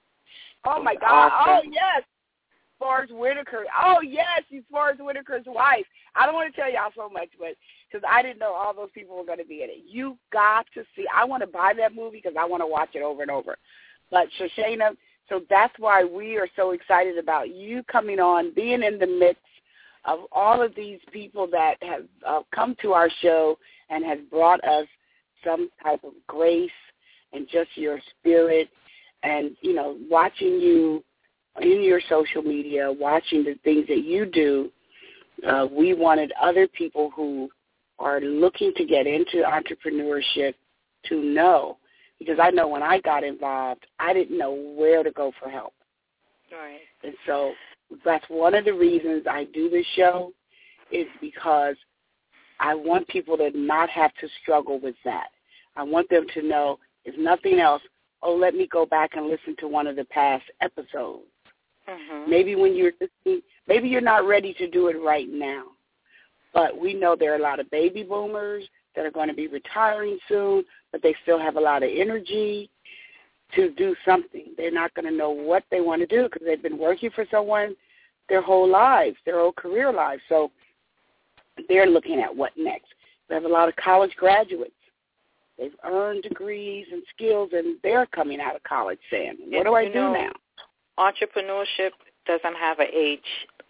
Oh, my God. Awesome. Oh, yes. Forrest Whitaker. Oh, yes, she's Forrest Whitaker's wife. I don't want to tell y'all so much, but because I didn't know all those people were going to be in it. You got to see. I want to buy that movie because I want to watch it over and over. But, Shoshana, so that's why we are so excited about you coming on, being in the midst of all of these people that have uh, come to our show and has brought us some type of grace and just your spirit and, you know, watching you in your social media, watching the things that you do. Uh, we wanted other people who are looking to get into entrepreneurship to know, because I know when I got involved, I didn't know where to go for help. Right. And so that's one of the reasons I do this show, is because I want people to not have to struggle with that. I want them to know, if nothing else, oh, let me go back and listen to one of the past episodes. Mm-hmm. Maybe when you're listening, maybe you're not ready to do it right now. But we know there are a lot of baby boomers that are going to be retiring soon, but they still have a lot of energy to do something. They're not going to know what they want to do because they've been working for someone their whole lives, their whole career lives. So they're looking at what next. We have a lot of college graduates. They've earned degrees and skills, and they're coming out of college saying, what do I do know, now? Entrepreneurship doesn't have an age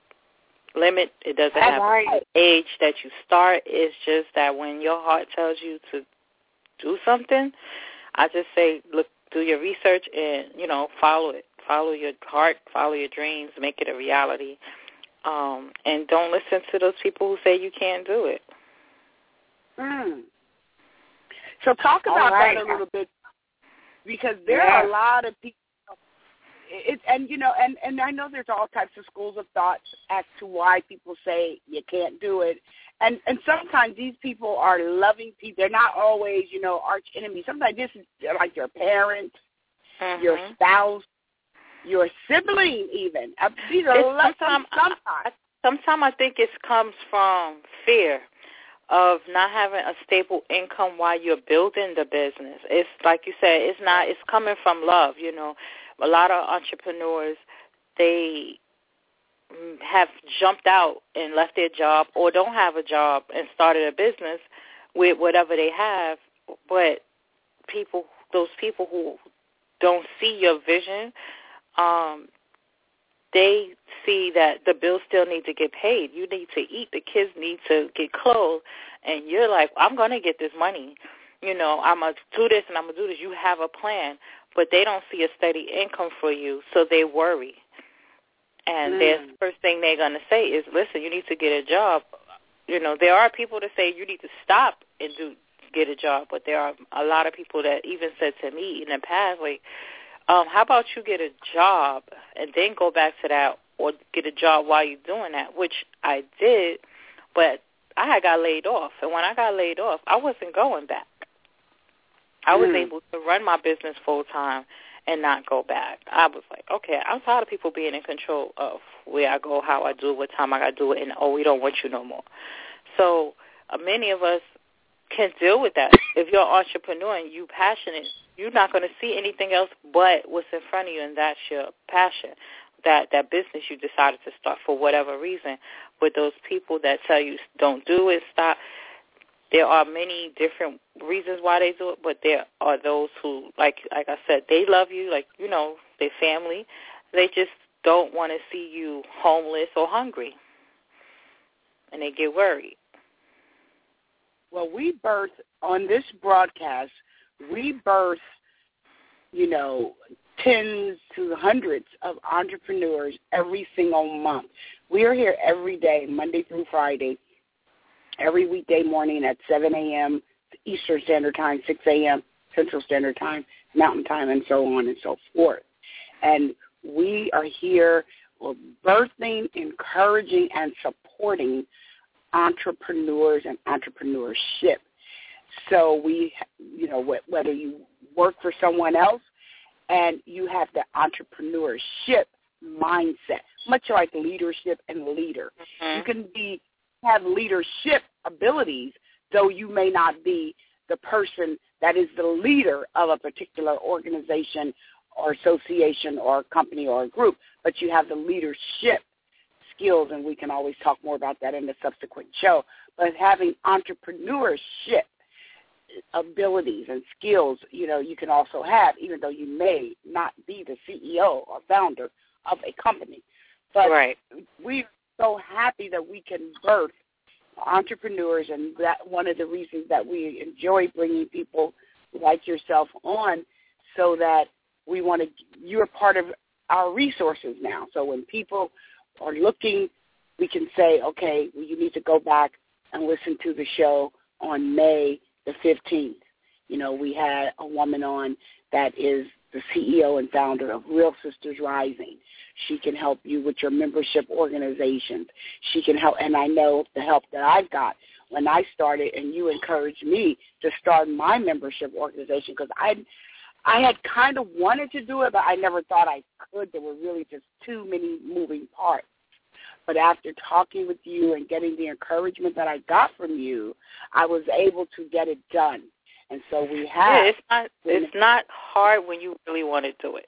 limit. It doesn't That's have right. an age that you start. It's just that when your heart tells you to do something, I just say, look, do your research and, you know, follow it. Follow your heart, follow your dreams, make it a reality. Um, and don't listen to those people who say you can't do it. Mm. So talk about right. that a little bit. because there yeah. are a lot of people. It, and, you know, and, and I know there's all types of schools of thought as to why people say you can't do it. And and sometimes these people are loving people. They're not always, you know, arch enemies. Sometimes this is like your parents, mm-hmm. your spouse, your sibling even. These are sometimes, sometimes. I, sometimes I think it comes from fear of not having a stable income while you're building the business. It's like you said, it's not, it's coming from love, you know. A lot of entrepreneurs, they have jumped out and left their job or don't have a job and started a business with whatever they have. But people, those people who don't see your vision, um, they see that the bills still need to get paid. You need to eat. The kids need to get clothes. And you're like, I'm going to get this money. You know, I'm going to do this and I'm going to do this. You have a plan. But they don't see a steady income for you, so they worry. And mm. the first thing they're going to say is, listen, you need to get a job. You know, there are people that say you need to stop and do get a job, but there are a lot of people that even said to me in the past, like, um, how about you get a job and then go back to that or get a job while you're doing that, which I did, but I had got laid off. And when I got laid off, I wasn't going back. I was mm. able to run my business full-time and not go back. I was like, okay, I'm tired of people being in control of where I go, how I do it, what time I got to do it, and, oh, we don't want you no more. So uh, many of us can deal with that. If you're an entrepreneur and you're passionate, you're not going to see anything else but what's in front of you, and that's your passion, that, that business you decided to start for whatever reason. But those people that tell you don't do it, stop, there are many different reasons why they do it, but there are those who, like like I said, they love you, like, you know, their family. They just don't want to see you homeless or hungry, and they get worried. Well, we birth, on this broadcast, we birth, you know, tens to hundreds of entrepreneurs every single month. We are here every day, Monday through Friday, every weekday morning at seven a.m. Eastern Standard Time, six a.m. Central Standard Time, Mountain Time, and so on and so forth. And we are here birthing, encouraging, and supporting entrepreneurs and entrepreneurship. So we, you know, whether you work for someone else and you have the entrepreneurship mindset, much like leadership and leader. Mm-hmm. You can be have leadership abilities, though you may not be the person that is the leader of a particular organization or association or company or a group, but you have the leadership skills, and we can always talk more about that in the subsequent show. But having entrepreneurship abilities and skills, you know, you can also have, even though you may not be the C E O or founder of a company. But right. we're so happy that we can birth entrepreneurs, and that one of the reasons that we enjoy bringing people like yourself on, so that we want to, you're part of our resources now. So when people are looking, we can say, okay, well, you need to go back and listen to the show on May the fifteenth. You know, we had a woman on that is the C E O and founder of Real Sisters Rising. She can help you with your membership organizations. She can help, and I know the help that I've got when I started, and you encouraged me to start my membership organization, because I I had kind of wanted to do it, but I never thought I could. There were really just too many moving parts. But after talking with you and getting the encouragement that I got from you, I was able to get it done. And so we have. Yeah, it's not, it's not hard when you really want to do it.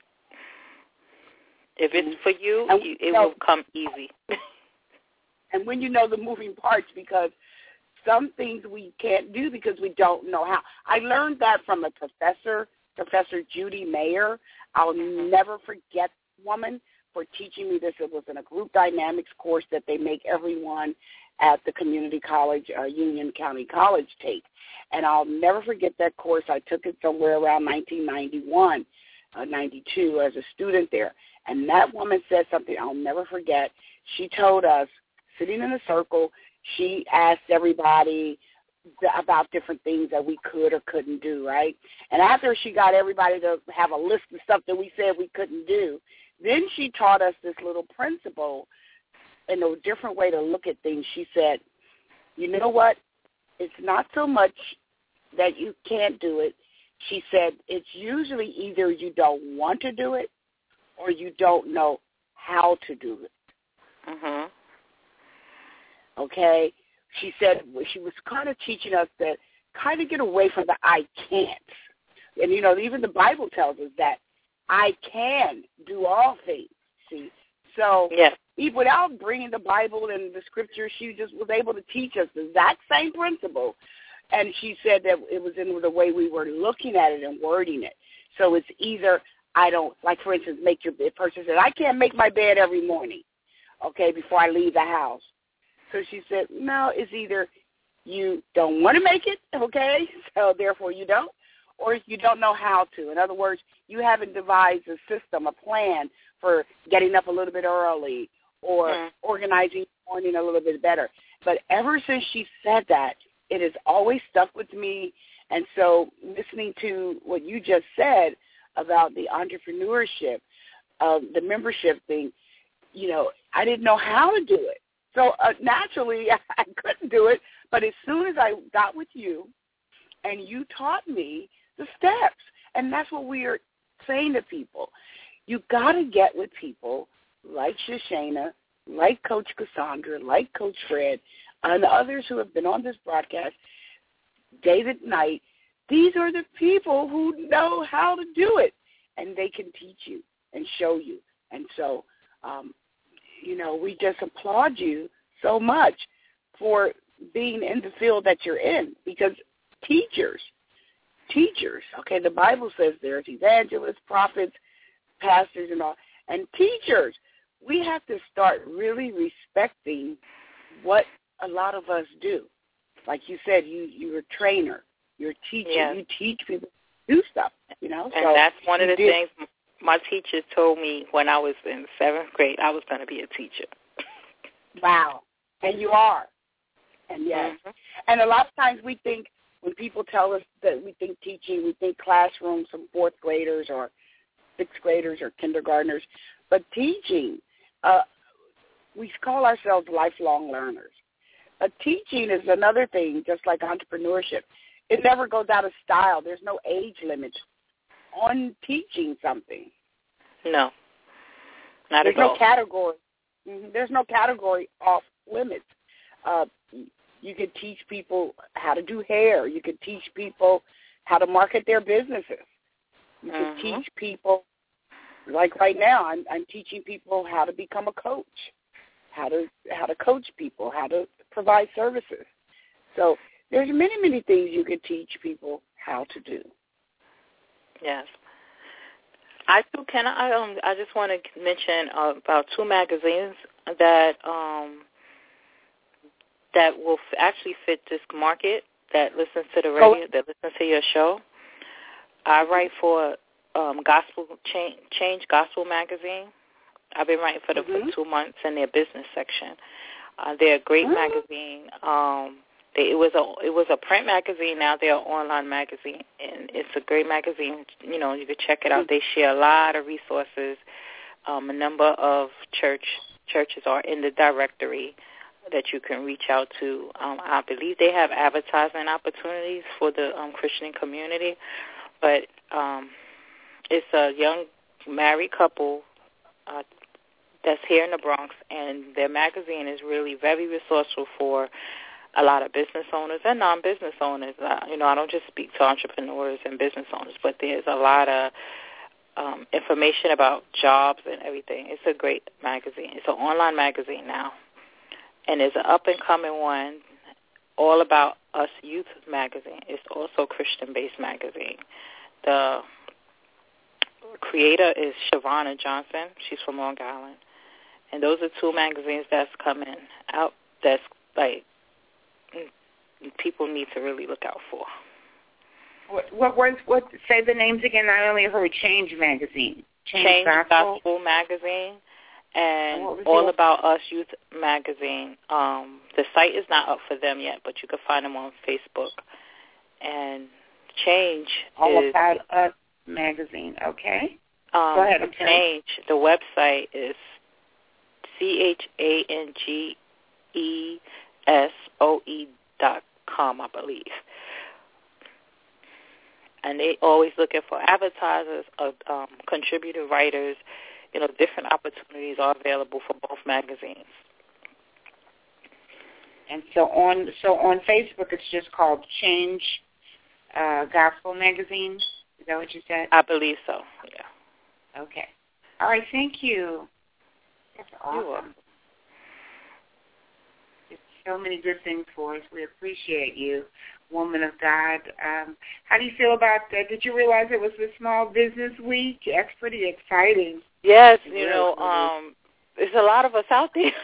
If it's for you, you it know, will come easy. And when you know the moving parts, because some things we can't do because we don't know how. I learned that from a professor, Professor Judy Mayer. I'll never forget the woman for teaching me this. It was in a group dynamics course that they make everyone at the community college, uh, Union County College take. And I'll never forget that course. I took it somewhere around nineteen ninety-one, uh, ninety-two as a student there. And that woman said something I'll never forget. She told us, sitting in a circle, she asked everybody, about different things that we could or couldn't do, right? And after she got everybody to have a list of stuff that we said we couldn't do, then she taught us this little principle in a different way to look at things. She said, you know what? It's not so much that you can't do it. She said it's usually either you don't want to do it or you don't know how to do it. Mm-hmm. Okay? She said she was kind of teaching us that kind of get away from the I can't. And, you know, even the Bible tells us that I can do all things, see? So yes. even without bringing the Bible and the Scripture, she just was able to teach us the exact same principle. And she said that it was in the way we were looking at it and wording it. So it's either I don't, like, for instance, make your bed. Person said, I can't make my bed every morning, okay, before I leave the house. So she said, no, it's either you don't want to make it, okay, so therefore you don't, or you don't know how to. In other words, you haven't devised a system, a plan for getting up a little bit early or mm. organizing your morning a little bit better. But ever since she said that, it has always stuck with me. And so listening to what you just said about the entrepreneurship, uh, the membership thing, you know, I didn't know how to do it. So uh, naturally, I couldn't do it. But as soon as I got with you and you taught me the steps, and that's what we are saying to people. You got to get with people like Shoshana, like Coach Cassandra, like Coach Fred, and others who have been on this broadcast, David Knight. These are the people who know how to do it, and they can teach you and show you. And so, um, you know, we just applaud you so much for being in the field that you're in, because teachers, teachers, okay, the Bible says there's evangelists, prophets, pastors, and all, and teachers, we have to start really respecting what a lot of us do. Like you said, you, you're a trainer, you're a teacher, yes. you teach people to do stuff, you know. And so that's one of the did. things my teacher told me when I was in seventh grade. I was going to be a teacher. Wow. And you are. And yes. Mm-hmm. And a lot of times we think, when people tell us that we think teaching, we think classrooms, some fourth graders or sixth graders or kindergartners. But teaching, uh, we call ourselves lifelong learners. Uh, teaching is another thing, just like entrepreneurship. It never goes out of style. There's no age limit on teaching something. No, not There's at all. no category. Mm-hmm. There's no category off limits. Uh, you could teach people how to do hair. You could teach people how to market their businesses. You mm-hmm. could teach people, like right now, I'm, I'm teaching people how to become a coach, how to how to coach people, how to provide services. So there's many, many things you could teach people how to do. Yes. I too can I um I just want to mention uh, about two magazines that um that will f- actually fit this market, that listens to the radio, that listens to your show. I write for um, Gospel Change, Change Gospel Magazine. I've been writing for them mm-hmm. for two months in their business section. Uh, they're a great mm-hmm. magazine. Um, they, it was a it was a print magazine. Now they're an online magazine, and it's a great magazine. You know, you can check it out. They share a lot of resources. Um, a number of church churches are in the directory that you can reach out to. Um, I believe they have advertising opportunities for the um, Christian community, but um, it's a young married couple uh, that's here in the Bronx, and their magazine is really very resourceful for a lot of business owners and non-business owners. Uh, you know, I don't just speak to entrepreneurs and business owners, but there's a lot of um, information about jobs and everything. It's a great magazine. It's an online magazine now. And there's an up-and-coming one, All About Us Youth magazine. It's also a Christian-based magazine. The creator is Shavonna Johnson. She's from Long Island. And those are two magazines that's coming out that's, like, people need to really look out for. What, what words, what, say the names again? I only heard Change Magazine. Change, Change Gospel. Gospel Magazine and oh, All About Us Youth Magazine. Um, the site is not up for them yet, but you can find them on Facebook. And Change All is... About Us Magazine, okay. Um, Go ahead, I'm sorry. Change, the website is C H A N G E S O E dot com, I believe. And they always looking for advertisers, uh, um, contributor writers. You know, different opportunities are available for both magazines. And so on, so on Facebook, it's just called Change uh, Gospel Magazine. Is that what you said? I believe so. Yeah. Okay. All right. Thank you. That's awesome. You're welcome. So many good things for us. We appreciate you, woman of God. Um, how do you feel about that? Did you realize it was the Small Business Week? That's pretty exciting. Yes, It you really know, is. um, there's a lot of us out there.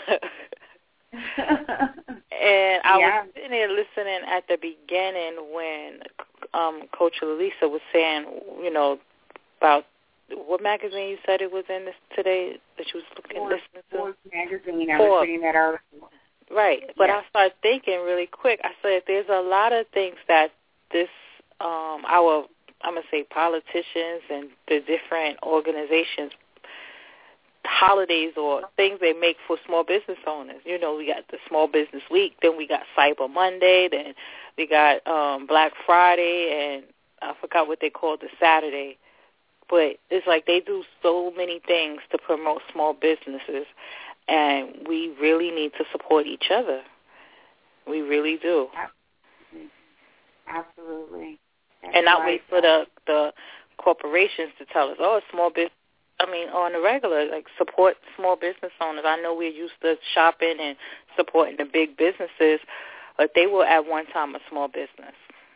And I yeah. was sitting there listening at the beginning when um, Coach Lalisa was saying, you know, about what magazine you said it was in this today that you was looking, Forbes, listening to? Forbes magazine. I Forbes. was reading that article. Right, but Yeah. I started thinking really quick. I said, there's a lot of things that this, um, our, I'm going to say politicians and the different organizations, holidays or things they make for small business owners. You know, we got the Small Business Week, then we got Cyber Monday, then we got um, Black Friday, and I forgot what they called the Saturday. But it's like they do so many things to promote small businesses. And we really need to support each other. We really do. Absolutely. Absolutely. That's And not right. wait for the, the corporations to tell us, oh, small business. I mean, on the regular, like support small business owners. I know we're used to shopping and supporting the big businesses, but they were at one time a small business.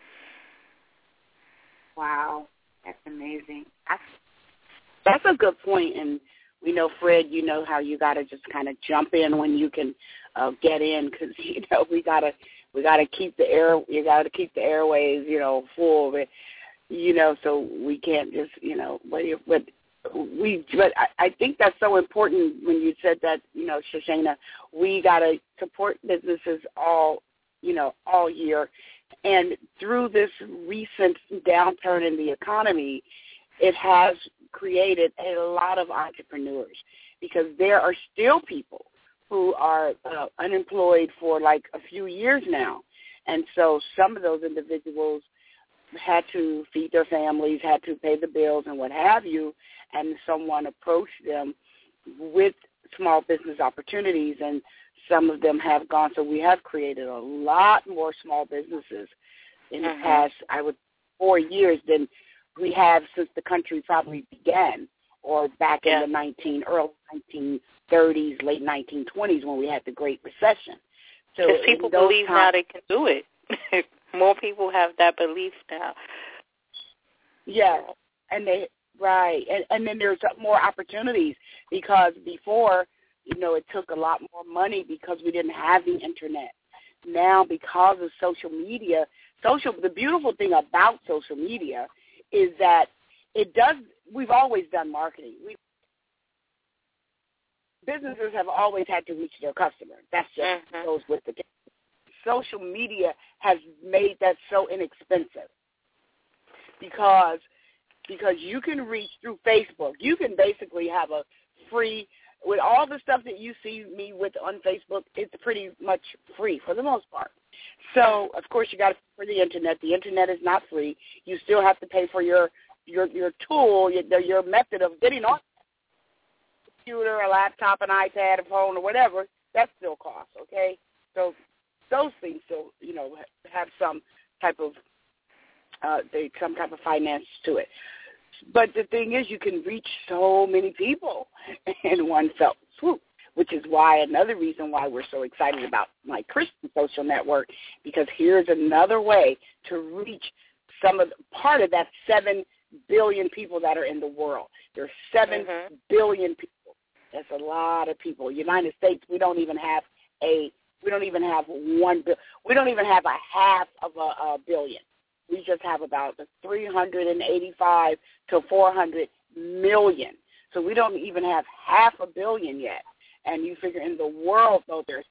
Wow. That's amazing. That's a good point, and we know, Fred, you know how you got to just kind of jump in when you can uh, get in, because you know we gotta we gotta keep the air you gotta keep the airways you know full, but you know so we can't just you know but but we but I, I think that's so important when you said that you know Shoshana, we gotta support businesses all you know all year, and through this recent downturn in the economy, it has created a lot of entrepreneurs, because there are still people who are uh, unemployed for like a few years now. And so some of those individuals had to feed their families, had to pay the bills and what have you, and someone approached them with small business opportunities, and some of them have gone. So we have created a lot more small businesses in the Mm-hmm. past, I would, four years than we have since the country probably began, or back yeah. in the nineteen early nineteen thirties, late nineteen twenties when we had the Great Recession. So Because people believe times, now they can do it. More people have that belief now. Yeah, and they right, and, and then there's more opportunities, because before, you know, it took a lot more money because we didn't have the internet. Now, because of social media, social the beautiful thing about social media is that it does, we've always done marketing. We, businesses have always had to reach their customer. That's just Mm-hmm. goes with the social media has made that so inexpensive, because because you can reach through Facebook. You can basically have a free, with all the stuff that you see me with on Facebook, it's pretty much free for the most part. So, of course, you got to pay for the internet. The internet is not free. You still have to pay for your your your tool, your, your method of getting on a computer, a laptop, an iPad, a phone, or whatever. That still costs, okay? So those things still, you know, have some type of uh, they some type of finance to it. But the thing is, you can reach so many people in one fell swoop, which is why another reason why we're so excited about my Christian social network, because here's another way to reach some of the, part of that seven billion people that are in the world. There are seven mm-hmm. billion people. That's a lot of people. United States, we don't even have a we don't even have one we don't even have a half of a, a billion. We just have about three hundred eighty-five to four hundred million. So we don't even have half a billion yet. And you figure in the world, though, there's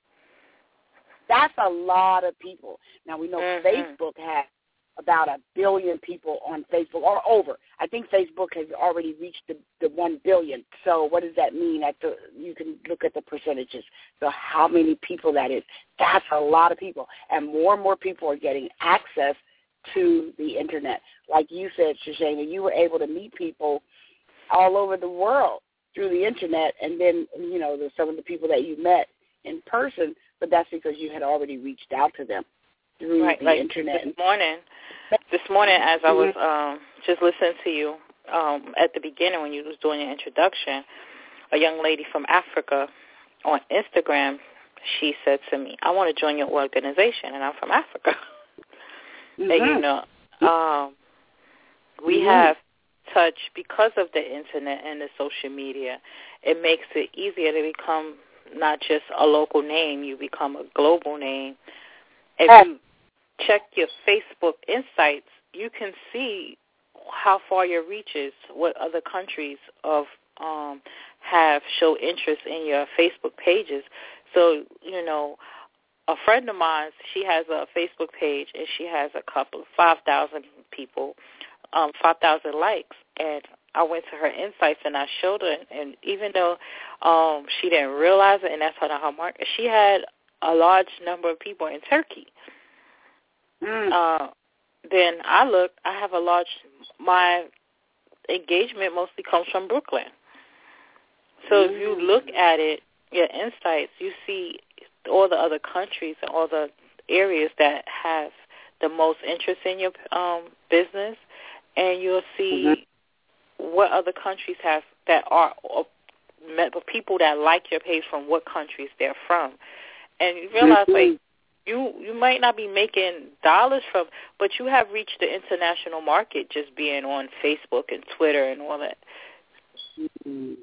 that's a lot of people. Now, we know mm-hmm. Facebook has about a billion people on Facebook, or over. I think Facebook has already reached the, the one billion. So what does that mean? At the, you can look at the percentages. So how many people that is. That's a lot of people. And more and more people are getting access to the Internet. Like you said, Shoshana, you were able to meet people all over the world through the Internet, and then, you know, there's some of the people that you met in person, but that's because you had already reached out to them through right, the like Internet. This morning, this morning as I was um, just listening to you um, at the beginning when you was doing your introduction, a young lady from Africa on Instagram, she said to me, I want to join your organization, and I'm from Africa. Mm-hmm. And, you know, um, we mm-hmm. have touch because of the Internet and the social media. It makes it easier to become not just a local name, you become a global name. If oh. you check your Facebook insights, you can see how far your reach is, what other countries of um, have show interest in your Facebook pages. So, you know, a friend of mine, she has a Facebook page, and she has a couple of five thousand people, um, five thousand likes. And I went to her insights, and I showed her, and even though um, she didn't realize it, and that's how her market, she had a large number of people in Turkey. Mm. Uh, then I look, I have a large, my engagement mostly comes from Brooklyn. So mm. if you look at it, your insights, you see all the other countries and all the areas that have the most interest in your um, business, and you'll see mm-hmm. what other countries have that are uh, people that like your page from what countries they're from. And you realize, mm-hmm. like, you you might not be making dollars from, but you have reached the international market just being on Facebook and Twitter and all that. Mm-hmm.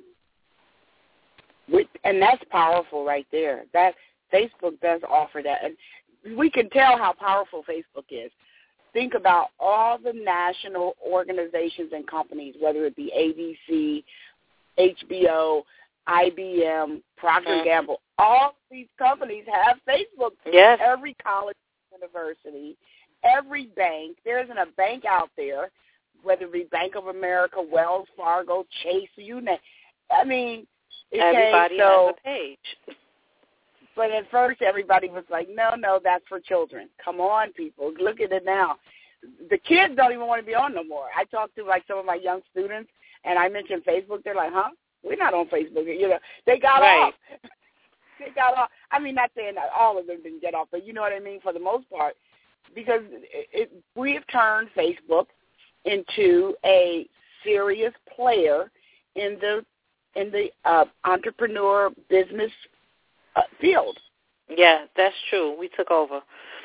With, and that's powerful right there. That Facebook does offer that. And we can tell how powerful Facebook is. Think about all the national organizations and companies, whether it be A B C, H B O, I B M, Procter and Gamble. All these companies have Facebook. Yes. Every college, university, every bank. There isn't a bank out there, whether it be Bank of America, Wells Fargo, Chase, you name. I mean, okay, everybody so, has a page. But at first, everybody was like, no, no, that's for children. Come on, people. Look at it now. The kids don't even want to be on no more. I talked to, like, some of my young students, and I mentioned Facebook. They're like, huh? We're not on Facebook. You know, they got right. off. They got off. I mean, not saying that all of them didn't get off, but you know what I mean, for the most part, because it, it, we have turned Facebook into a serious player in the in the uh, entrepreneur business uh, field. Yeah, that's true. We took over.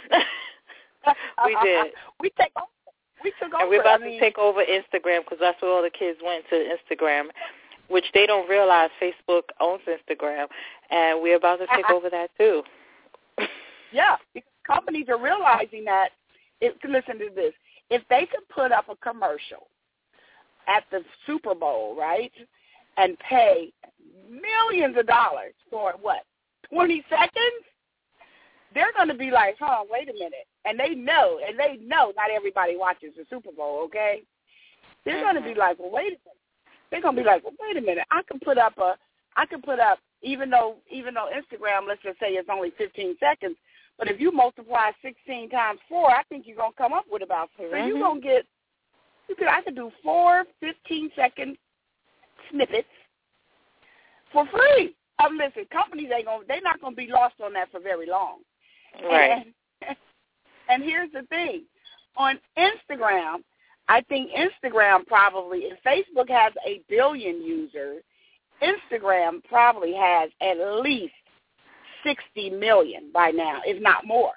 we did. we take over. We took over. And we're about I mean, to take over Instagram because that's where all the kids went to Instagram, which they don't realize Facebook owns Instagram, and we're about to take over that too. Yeah, because companies are realizing that. If, listen to this. If they could put up a commercial at the Super Bowl, right, and pay millions of dollars for, what, twenty seconds, they're going to be like, huh, wait a minute. And they know, and they know not everybody watches the Super Bowl, okay? They're mm-hmm. going to be like, well, wait a minute. They're going to be like, well, wait a minute. I can put up a, I can put up, even though, even though Instagram, let's just say it's only fifteen seconds, but if you multiply sixteen times four, I think you're going to come up with about, mm-hmm. so you're going to get, you could, I could do four fifteen-second snippets for free. Um, listen, companies ain't going, they're not going to be lost on that for very long. Right. And, and here's the thing. On Instagram, I think Instagram probably, if Facebook has a billion users, Instagram probably has at least sixty million by now, if not more.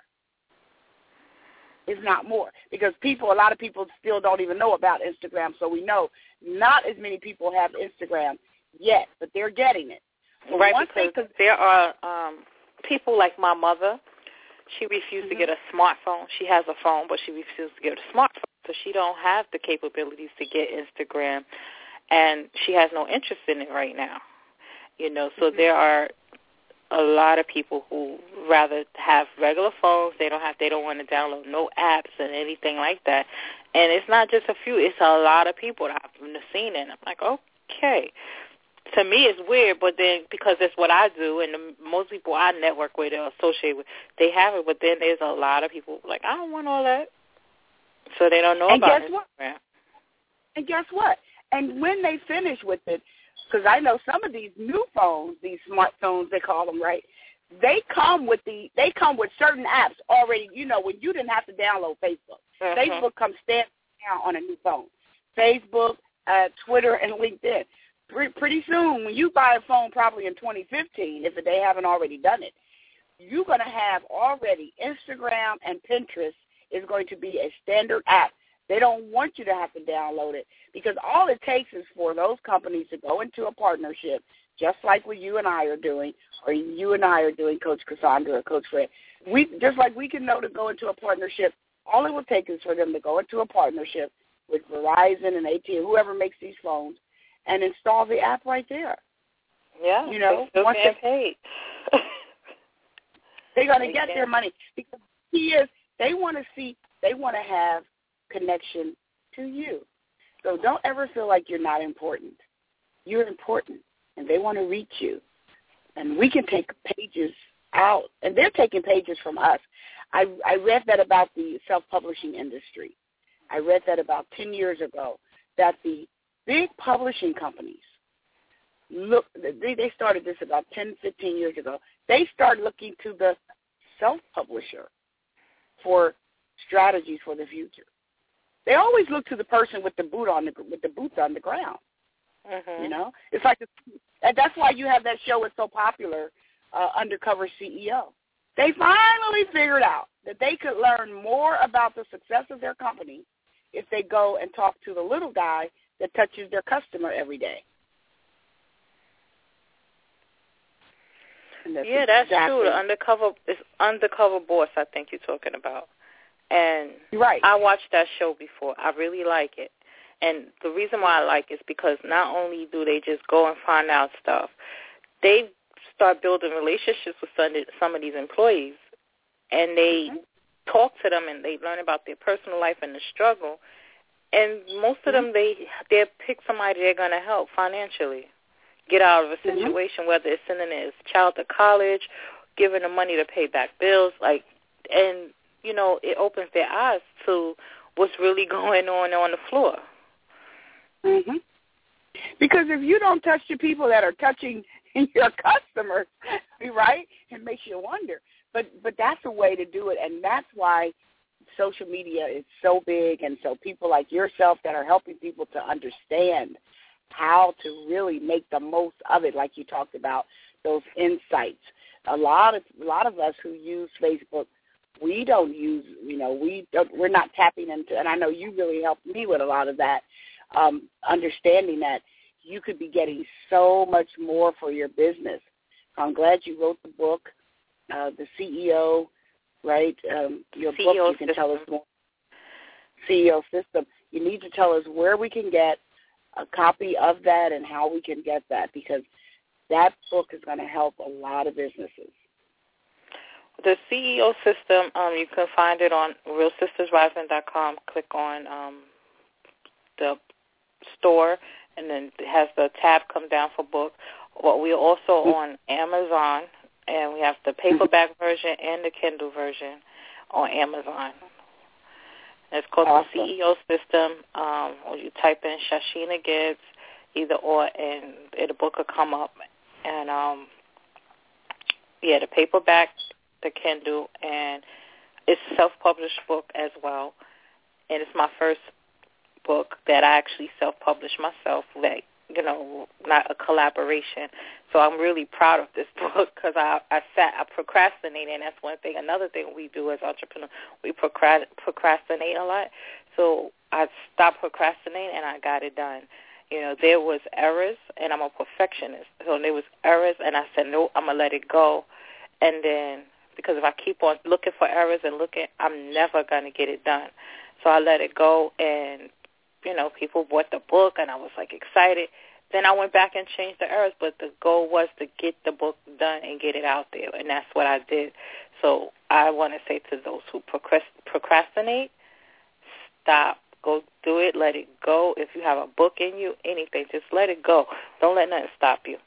If not more. Because people, a lot of people still don't even know about Instagram, so we know not as many people have Instagram yet, but they're getting it. But right, because they, there are um, people like my mother. She refused mm-hmm. to get a smartphone. She has a phone, but she refused to get a smartphone, so she don't have the capabilities to get Instagram. and she has no interest in it right now. You know, so mm-hmm. there are a lot of people who rather have regular phones. They don't have, they don't want to download no apps and anything like that. And it's not just a few; it's a lot of people that I've seen it. I'm like, okay. To me, it's weird, but then because it's what I do, and the, most people I network with or associate with, they have it. But then there's a lot of people like, I don't want all that, so they don't know and about guess it. What? And guess what? And when they finish with it, because I know some of these new phones, these smartphones, they call them, right? They come with the they come with certain apps already. You know, when you didn't have to download Facebook, mm-hmm. Facebook comes standard now on a new phone. Facebook, uh, Twitter, and LinkedIn. Pretty soon, when you buy a phone, probably in twenty fifteen, if they haven't already done it, you're going to have already Instagram and Pinterest is going to be a standard app. They don't want you to have to download it because all it takes is for those companies to go into a partnership, just like what you and I are doing, or you and I are doing, Coach Cassandra or Coach Fred. We just like we can know to go into a partnership. All it will take is for them to go into a partnership with Verizon and A T and whoever makes these phones, and install the app right there. Yeah, you know, they still once getting they, paid. they're going to get their money because he is. They want to see. They want to have connection to you. So don't ever feel like you're not important. You're important, and they want to reach you. And we can take pages out, and they're taking pages from us. I I read that about the self-publishing industry. I read that about ten years ago that the big publishing companies, look, they, they started this about ten, fifteen years ago. They started looking to the self-publisher for strategies for the future. They always look to the person with the boot on the with the boots on the ground. Mm-hmm. You know, it's like and that's why you have that show is so popular, uh, Undercover C E O. They finally figured out that they could learn more about the success of their company if they go and talk to the little guy that touches their customer every day. That's yeah, that's exactly. true. The undercover is Undercover Boss, I think you're talking about. And right. I watched that show before. I really like it. And the reason why I like it is because not only do they just go and find out stuff, they start building relationships with some, some of these employees, and they mm-hmm. talk to them and they learn about their personal life and the struggle. And most of them, they they pick somebody they're going to help financially, get out of a situation, mm-hmm. whether it's sending his child to college, giving them money to pay back bills, like, and, you know, it opens their eyes to what's really going on on the floor. Mm-hmm. Because if you don't touch the people that are touching your customers, right, it makes you wonder. But but that's a way to do it, and that's why social media is so big, and so people like yourself that are helping people to understand how to really make the most of it, like you talked about, those insights. A lot of a lot of us who use Facebook, we don't use, you know, we don't, we're not tapping into, and I know you really helped me with a lot of that, um, understanding that you could be getting so much more for your business. I'm glad you wrote the book, uh, the C E O, right? Um, your C E O book, you can system. tell us more. C E O system. You need to tell us where we can get a copy of that and how we can get that, because that book is going to help a lot of businesses. The C E O system, um, you can find it on real sisters rising dot com. Click on um, the store, and then it has the tab come down for book. Well, we're also on Amazon, and we have the paperback version and the Kindle version on Amazon. It's called awesome. The C E O system. Um, or you type in Shashina Gibbs, either or, and the book will come up. And, um, yeah, the paperback, the Kindle, and it's a self-published book as well. And it's my first book that I actually self-published myself, like, you know, not a collaboration. So I'm really proud of this book because I, I sat, I procrastinated, and that's one thing. Another thing we do as entrepreneurs, we procrastinate a lot. So I stopped procrastinating, and I got it done. You know, there was errors, and I'm a perfectionist. So there was errors, and I said, no, I'm going to let it go. And then, because if I keep on looking for errors and looking, I'm never going to get it done. So I let it go, and, you know, know, people bought the book, and I was, like, excited. Then I went back and changed the errors, but the goal was to get the book done and get it out there, and that's what I did. So I want to say to those who procrastinate, stop. Go do it. Let it go. If you have a book in you, anything, just let it go. Don't let nothing stop you.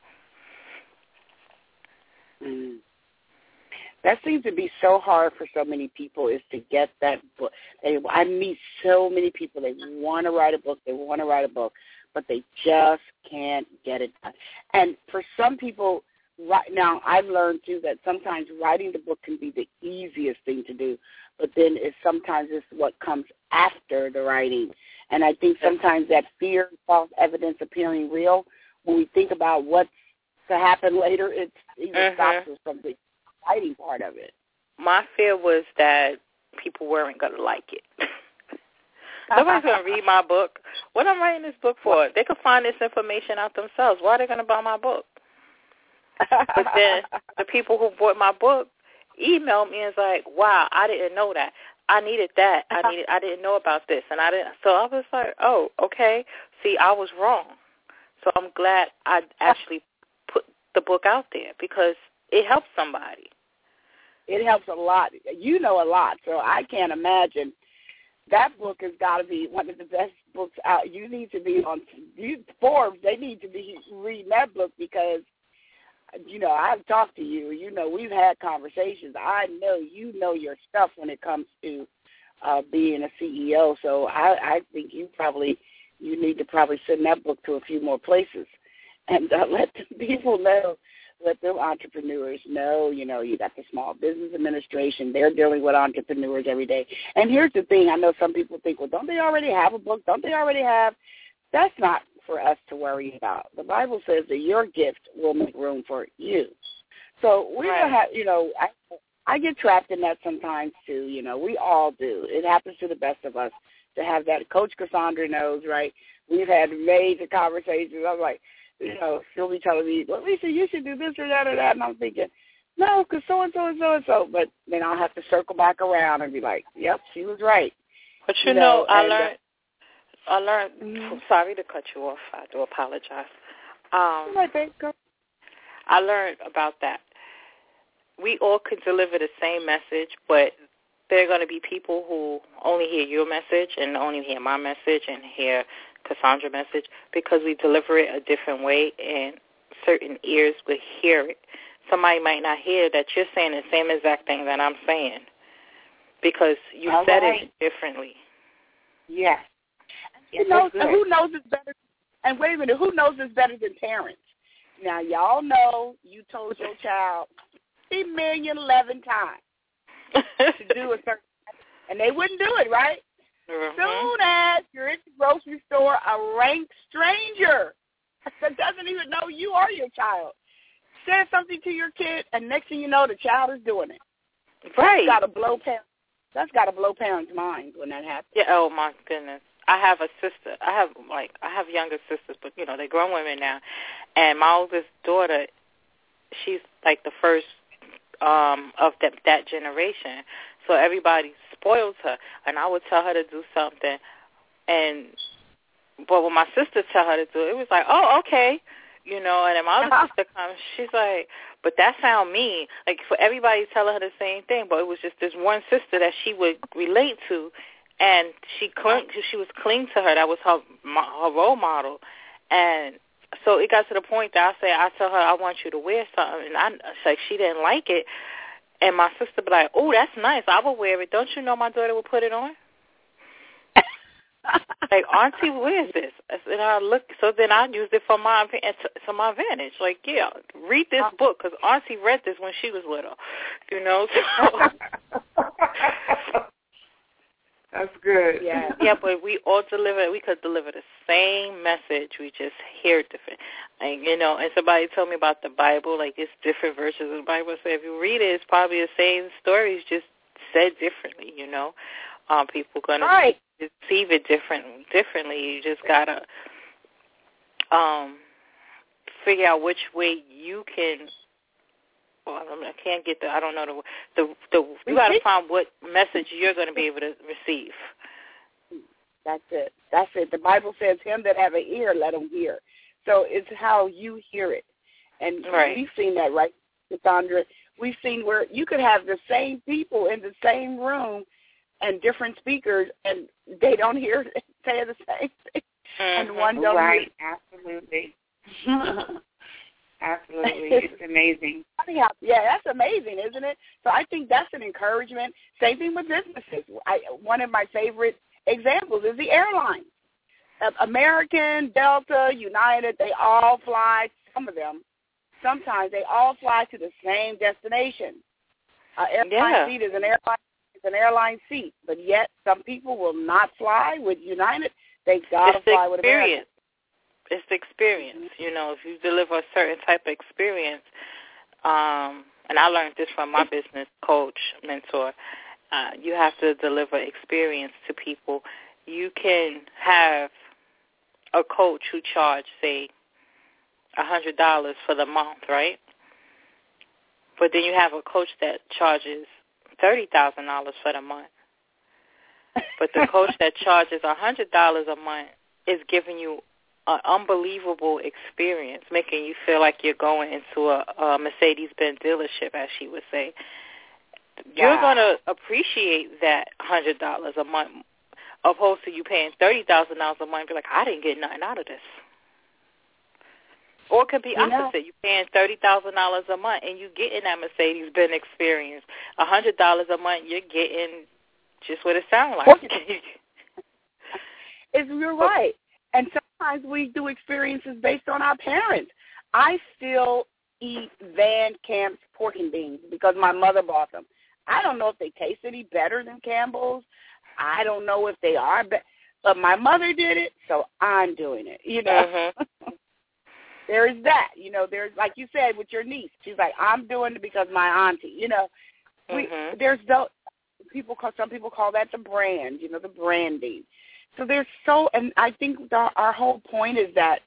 Mm. That seems to be so hard for so many people, is to get that book. They, I meet so many people, they want to write a book, they want to write a book, but they just can't get it done. And for some people, right now, I've learned, too, that sometimes writing the book can be the easiest thing to do, but then it's sometimes it's what comes after the writing. And I think sometimes that fear of false evidence appearing real, when we think about what's to happen later, it even mm-hmm. stops us from the writing part of it. My fear was that people weren't going to like it. Nobody's going to read my book. What am I writing this book for? They could find this information out themselves. Why are they going to buy my book? But then the people who bought my book emailed me and was like, wow, I didn't know that. I needed that. I needed. I didn't know about this. And I didn't. So I was like, oh, okay. See, I was wrong. So I'm glad I actually put the book out there because it helps somebody. It helps a lot. You know a lot, so I can't imagine. That book has got to be one of the best books out. You need to be on you, Forbes. They need to be reading that book because, you know, I've talked to you. You know, we've had conversations. I know you know your stuff when it comes to uh, being a C E O. So I, I think you probably you need to probably send that book to a few more places and uh, let the people know. Let them entrepreneurs know, you know, you got the Small Business Administration. They're dealing with entrepreneurs every day. And here's the thing. I know some people think, well, don't they already have a book? Don't they already have? That's not for us to worry about. The Bible says that your gift will make room for you. So we right. don't have, you know, I, I get trapped in that sometimes too. You know, we all do. It happens to the best of us to have that. Coach Cassandra knows, right? We've had major conversations. I'm like, you know, she'll be telling me, well, Lisa, you should do this or that or that. And I'm thinking, no, because so-and-so and so-and-so. But then I'll have to circle back around and be like, yep, she was right. But, you, you know, know, I learned, uh, I learned, mm-hmm. sorry to cut you off. I do apologize. Um, right, babe, go. I learned about that. We all could deliver the same message, but there are going to be people who only hear your message and only hear my message and hear Cassandra message because we deliver it a different way and certain ears will hear it. Somebody might not hear that you're saying the same exact thing that I'm saying because you All said right. it differently. Yes. You know, who knows it's better? And wait a minute, who knows it's better than parents? Now, y'all know you told your child three million eleven times to do a certain and they wouldn't do it, right? Mm-hmm. Soon as you're in the grocery store, a rank stranger that doesn't even know you or your child says something to your kid, and next thing you know, the child is doing it. Right. That's got to blow parents. That's got to blow parents' minds when that happens. Yeah. Oh my goodness. I have a sister. I have like I have younger sisters, but you know they're grown women now. And my oldest daughter, she's like the first um, of that that generation. So everybody spoils her, and I would tell her to do something, and but when my sister tell her to do it, it was like, oh, okay, you know. And then my other sister comes, she's like, but that sound mean. Like for everybody telling her the same thing, but it was just this one sister that she would relate to, and she clung, she was cling to her. That was her her role model, and so it got to the point that I say, I tell her, I want you to wear something, and I like she didn't like it. And my sister be like, oh, that's nice. I will wear it. Don't you know my daughter would put it on? Like, Auntie, where is this? And I look, so then I used it for my to my advantage. Like, yeah, read this book because Auntie read this when she was little, you know. So. That's good. Yeah, yeah, but we all deliver. We could deliver the same message. We just hear it different. And you know, and somebody told me about the Bible. Like it's different verses of the Bible. So if you read it, it's probably the same stories, just said differently. You know, um, people gonna right. receive it different differently. You just gotta um figure out which way you can. Well, I can't get the. I don't know the the the. You got to find what message you're going to be able to receive. That's it. That's it. The Bible says, him that have an ear, let him hear. So it's how you hear it. And right. we've seen that, right, Cassandra? We've seen where you could have the same people in the same room and different speakers, and they don't hear say the same thing. Mm-hmm. And one don't right. hear. Absolutely. Absolutely. It's amazing. Yeah, that's amazing, isn't it? So I think that's an encouragement. Same thing with businesses. I, one of my favorite examples is the airlines. American, Delta, United, they all fly, some of them, sometimes they all fly to the same destination. An airline yeah. seat is an airline is an airline seat, but yet some people will not fly with United. They got to fly with American. It's the experience. You know, if you deliver a certain type of experience, um, and I learned this from my business coach, mentor, uh, you have to deliver experience to people. You can have a coach who charge, say, one hundred dollars for the month, right? But then you have a coach that charges thirty thousand dollars for the month. But the coach that charges one hundred dollars a month is giving you an unbelievable experience, making you feel like you're going into a, a Mercedes-Benz dealership, as she would say. You're Wow. going to appreciate that one hundred dollars a month, opposed to you paying thirty thousand dollars a month and be like, I didn't get nothing out of this. Or it could be you opposite. know, You're paying thirty thousand dollars a month and you're getting that Mercedes-Benz experience. one hundred dollars a month, you're getting just what it sounds like. It's, you're right. And sometimes we do experiences based on our parents. I still eat Van Camp's pork and beans because my mother bought them. I don't know if they taste any better than Campbell's. I don't know if they are, but, but my mother did it, so I'm doing it, you know. Mm-hmm. There is that, you know, there's, like you said, with your niece. She's like, I'm doing it because my auntie, you know. We, mm-hmm. There's those, people call, some people call that the brand, you know, the branding. So there's so, and I think the, our whole point is that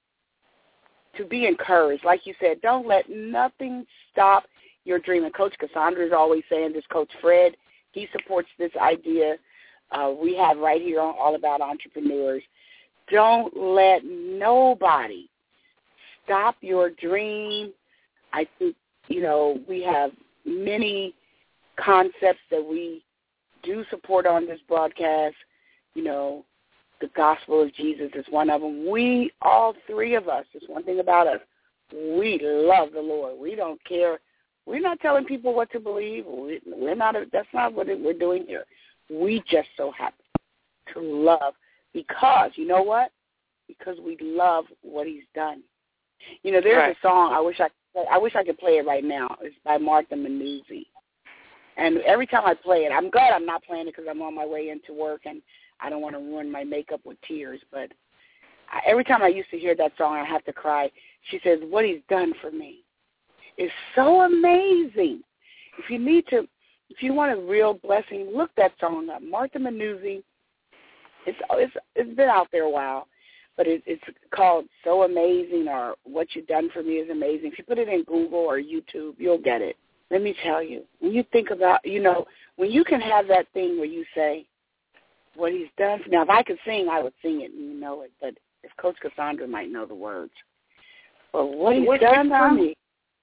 to be encouraged. Like you said, don't let nothing stop your dream. And Coach Cassandra is always saying this. Coach Fred, he supports this idea uh, we have right here on All About Entrepreneurs. Don't let nobody stop your dream. I think, you know, we have many concepts that we do support on this broadcast. You know, the gospel of Jesus is one of them. We, all three of us, there's one thing about us, we love the Lord. We don't care. We're not telling people what to believe. We, we're not. That's not what we're doing here. We just so happen to love because, you know what? Because we love what he's done. You know, there's right. a song, I wish I I wish I could play it right now. It's by Martha Manuzzi. And every time I play it, I'm glad I'm not playing it because I'm on my way into work and I don't want to ruin my makeup with tears. But I, every time I used to hear that song, I have to cry. She says, what he's done for me is so amazing. If you need to, if you want a real blessing, look that song up. Martha Manuzzi. It's it's it's been out there a while, but it, it's called So Amazing or What You've Done for Me is Amazing. If you put it in Google or YouTube, you'll get it. Let me tell you, when you think about, you know, when you can have that thing where you say, what he's done for me. Now, if I could sing, I would sing it and you know it, but if Coach Cassandra might know the words. But what he's Which, done which for me.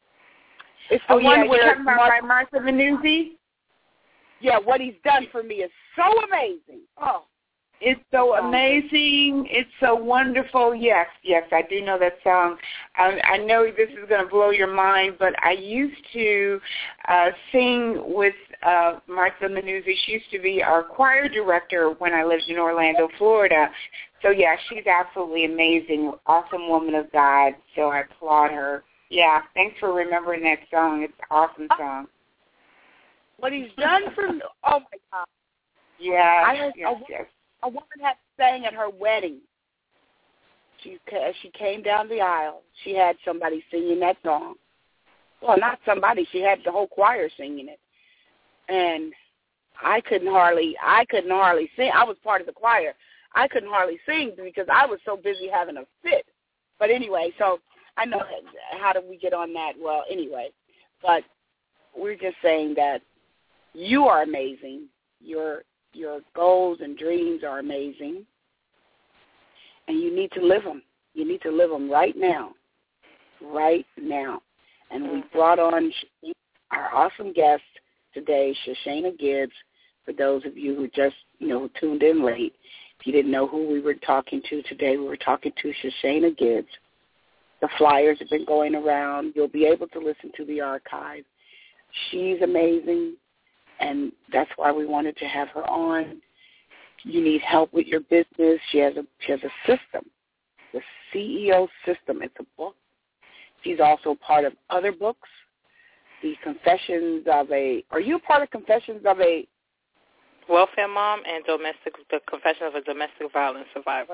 It's the oh, one yeah, where you're talking about Martha, by Martha Manuzzi? Yeah, what he's done for me is so amazing. Oh. It's so amazing. It's so wonderful. Yes, yes, I do know that song. I, I know this is going to blow your mind, but I used to uh, sing with uh, Martha Manuzzi. She used to be our choir director when I lived in Orlando, Florida. So, yeah, she's absolutely amazing, awesome woman of God. So I applaud her. Yeah, thanks for remembering that song. It's an awesome song. What he's done for me. Oh, my God. Yeah, I heard yes, a, yes. A woman had sang at her wedding. She as she came down the aisle, she had somebody singing that song. Well, not somebody. She had the whole choir singing it, and I couldn't hardly. I couldn't hardly sing. I was part of the choir. I couldn't hardly sing because I was so busy having a fit. But anyway, so I know how did we get on that? Well, anyway, but we're just saying that you are amazing. You're Your goals and dreams are amazing. and you need to live them. You need to live them right now, right now. And we brought on our awesome guest today, Shoshana Gibbs. For those of you who just, you know, tuned in late, if you didn't know who we were talking to today, we were talking to Shoshana Gibbs. The flyers have been going around. You'll be able to listen to the archive. She's amazing, and that's why we wanted to have her on. You need help with your business. She has a she has a system, the C E O system. It's a book. She's also part of other books, the Confessions of a. Are you a part of Confessions of a Welfare Mom and domestic the Confession of a Domestic Violence Survivor?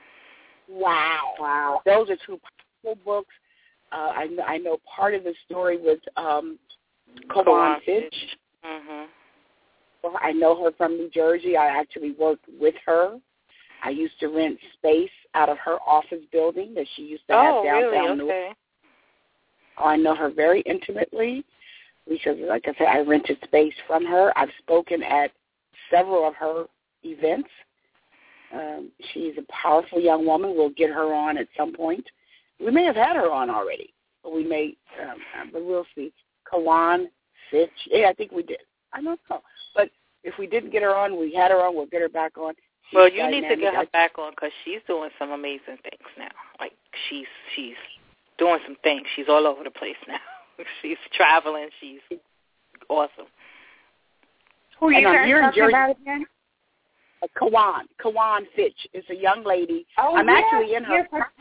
Wow, wow! Those are two powerful books. Uh, I I know part of the story with um, Kawan Fitch. Mm-hmm. Well, I know her from New Jersey. I actually worked with her. I used to rent space out of her office building that she used to have oh, downtown really? New Okay. York. I know her very intimately because, like I said, I rented space from her. I've spoken at several of her events. Um, she's a powerful young woman. We'll get her on at some point. We may have had her on already, but we may, um, but we'll see. Kawan Fitch. Yeah, I think we did. I don't know. But if we didn't get her on, we had her on, we'll get her back on. She's well, you dynamic. need to get her back on because she's doing some amazing things now. Like, she's she's doing some things. She's all over the place now. She's traveling. She's awesome. Who are you and guys here talking in Jersey, about again? Uh, Kawan. Kawan Fitch is a young lady. Oh, I'm yes, actually in her. Yes, I,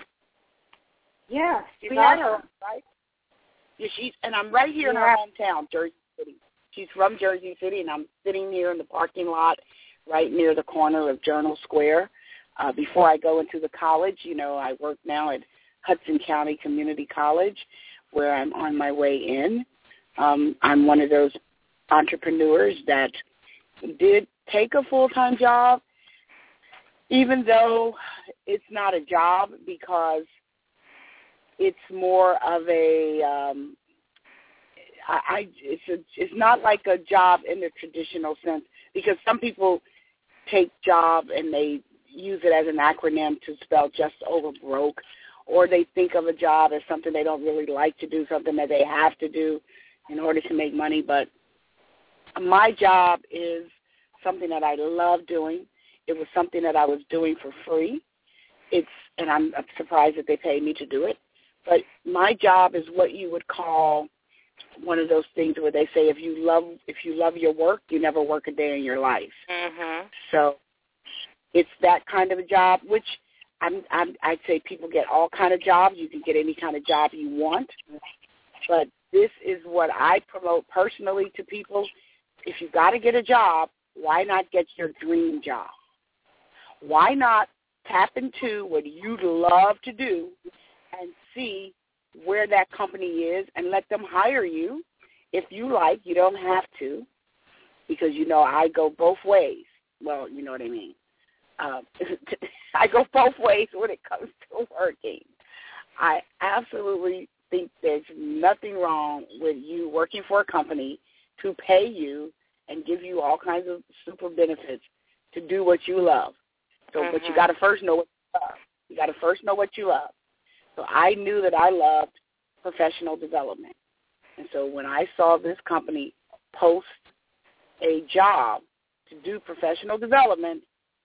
yes She's we had had her, right? Yeah, she's, and I'm right here yeah. in her hometown, Jersey City. She's from Jersey City, and I'm sitting here in the parking lot right near the corner of Journal Square. Uh, before I go into the college, you know, I work now at Hudson County Community College, where I'm on my way in. Um, I'm one of those entrepreneurs that did take a full-time job, even though it's not a job because it's more of a um, I, I it's a, it's not like a job in the traditional sense because some people take job and they use it as an acronym to spell just over broke, or they think of a job as something they don't really like to do, something that they have to do in order to make money. But my job is something that I love doing. It was something that I was doing for free. It's and I'm surprised that they paid me to do it. But my job is what you would call one of those things where they say if you love if you love your work, you never work a day in your life. Mm-hmm. So it's that kind of a job, which I'm, I'm, I'd say people get all kind of jobs. You can get any kind of job you want. But this is what I promote personally to people. If you've got to get a job, why not get your dream job? Why not tap into what you love to do and see where that company is and let them hire you if you like. You don't have to because, you know, I go both ways. Well, you know what I mean. Uh, I go both ways when it comes to working. I absolutely think there's nothing wrong with you working for a company to pay you and give you all kinds of super benefits to do what you love. So, mm-hmm. But you got to first know what you love. You got to first know what you love. So I knew that I loved professional development. And so when I saw this company post a job to do professional development,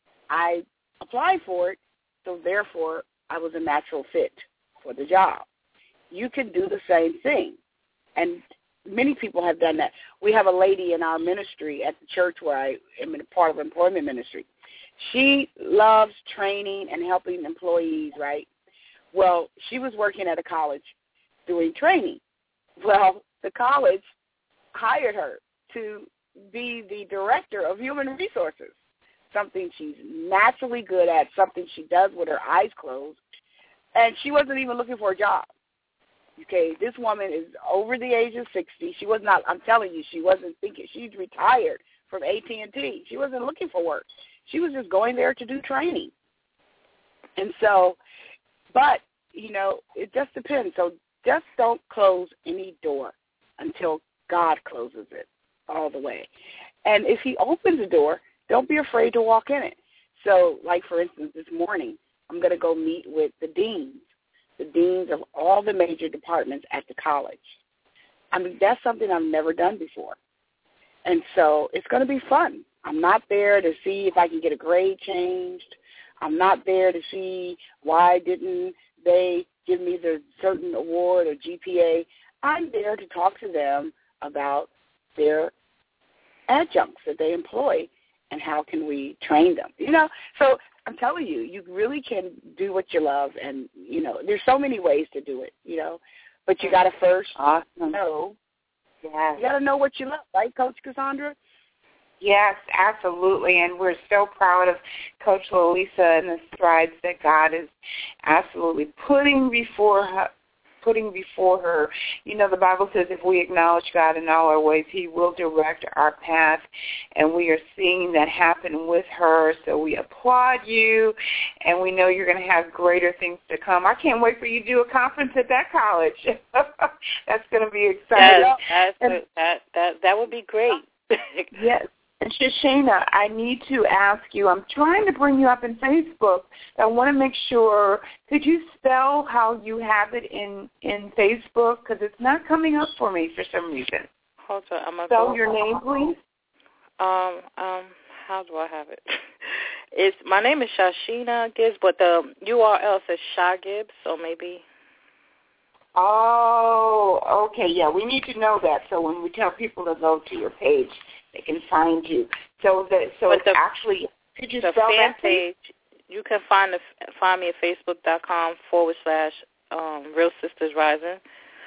I applied for it. So therefore, I was a natural fit for the job. You can do the same thing. And many people have done that. We have a lady in our ministry at the church where I am a part of employment ministry. She loves training and helping employees, right? Well, she was working at a college doing training. Well, the college hired her to be the director of human resources, something she's naturally good at, something she does with her eyes closed, and she wasn't even looking for a job. Okay, this woman is over the age of sixty. She was not, I'm telling you, she wasn't thinking. She's retired from A T and T. She wasn't looking for work. She was just going there to do training. And so, but, you know, it just depends. So just don't close any door until God closes it all the way. And if he opens the door, don't be afraid to walk in it. So, like, for instance, this morning, I'm going to go meet with the deans, the deans of all the major departments at the college. I mean, that's something I've never done before. And so it's going to be fun. I'm not there to see if I can get a grade changed. I'm not there to see why didn't they give me the certain award or G P A. I'm there to talk to them about their adjuncts that they employ and how can we train them. You know, so I'm telling you, you really can do what you love, and, you know, there's so many ways to do it, you know, but you got to first awesome. know. Yes. You got to know what you love, right, Coach Cassandra? Yes, absolutely, and we're so proud of Coach Lalisa and the strides that God is absolutely putting before her, putting before her. You know, the Bible says if we acknowledge God in all our ways, He will direct our path, and we are seeing that happen with her, so we applaud you, and we know you're going to have greater things to come. I can't wait for you to do a conference at that college. That's going to be exciting. Yes, that's and, that, that, that would be great. Yes. And Shoshana, I need to ask you, I'm trying to bring you up in Facebook. I want to make sure, could you spell how you have it in, in Facebook? Because it's not coming up for me for some reason. Hold on. I'm going to Spell your name, please. Um, um, how do I have it? It's my name is Shoshana Gibbs, but the U R L says Sha Gibbs, so maybe. Oh, okay, yeah, we need to know that. So when we tell people to go to your page, they can find you. So that so but it's the, actually could you the spell fan that, page? You can find the find me at facebook.com forward slash um, Real Sisters Rising.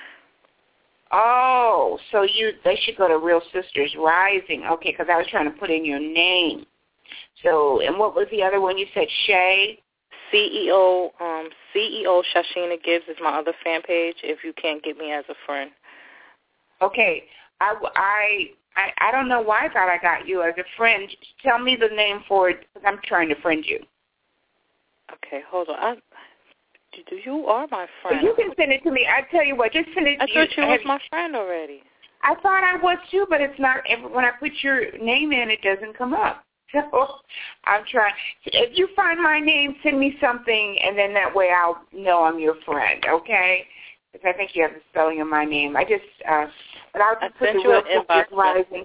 Oh, so you they should go to Real Sisters Rising. Okay, because I was trying to put in your name. So, and what was the other one you said? Shay. C E O um, C E O Shoshana Gibbs is my other fan page. If you can't get me as a friend. Okay, I I. I, I don't know why I thought I got you as a friend. Tell me the name for it, because I'm trying to friend you. Okay, hold on. I, you are my friend. Well, you can send it to me. I tell you what, just send it I to you. I thought you was my friend already. I thought I was too, but it's not. When I put your name in, it doesn't come up. So I'm trying. If you find my name, send me something, and then that way I'll know I'm your friend, okay? Because I think you have the spelling of my name. I just, uh, but I'll just I put sent the you Real an inbox Sisters Rising.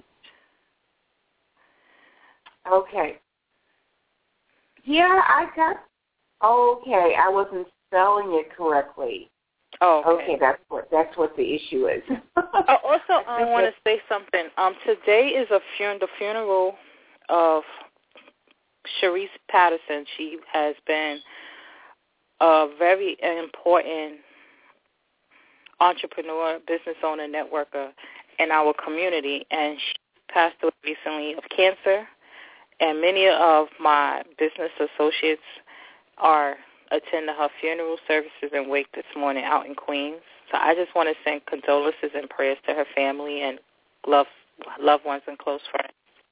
Okay. Yeah, I got. Okay, I wasn't spelling it correctly. Oh, okay. Okay, that's what that's what the issue is. I also I um, want to say something. Um, today is a fun- the funeral of Sharice Patterson. She has been a very important entrepreneur, business owner, networker in our community, and she passed away recently of cancer. And many of my business associates are attending her funeral services and wake this morning out in Queens. So I just want to send condolences and prayers to her family and love, loved ones and close friends.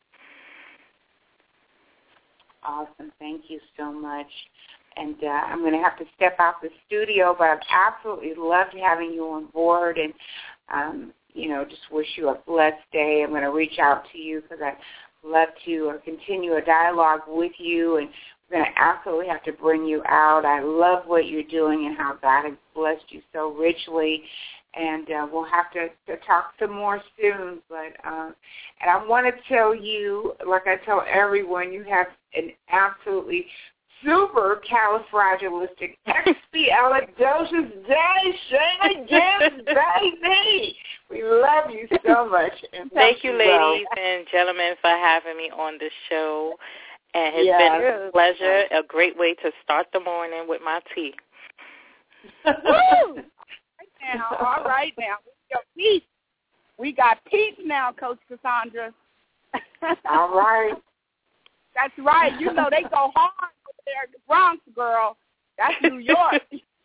Awesome. Thank you so much. And uh, I'm going to have to step out the studio, but I've absolutely loved having you on board, and, um, you know, just wish you a blessed day. I'm going to reach out to you because I'd love to uh, continue a dialogue with you, and we're going to absolutely have to bring you out. I love what you're doing and how God has blessed you so richly, and uh, we'll have to, to talk some more soon. But uh, and I want to tell you, like I tell everyone, you have an absolutely super califragilistic expialidocious day, Shayna Gibbs, baby. We love you so much. And thank you, well. ladies and gentlemen, for having me on the show. And it's yes. been a pleasure, a great way to start the morning with my tea. Woo! Right now, all right now. We got peace. We got peace now, Coach Cassandra. All right. That's right. You know they go hard over there in the Bronx, girl. That's New York.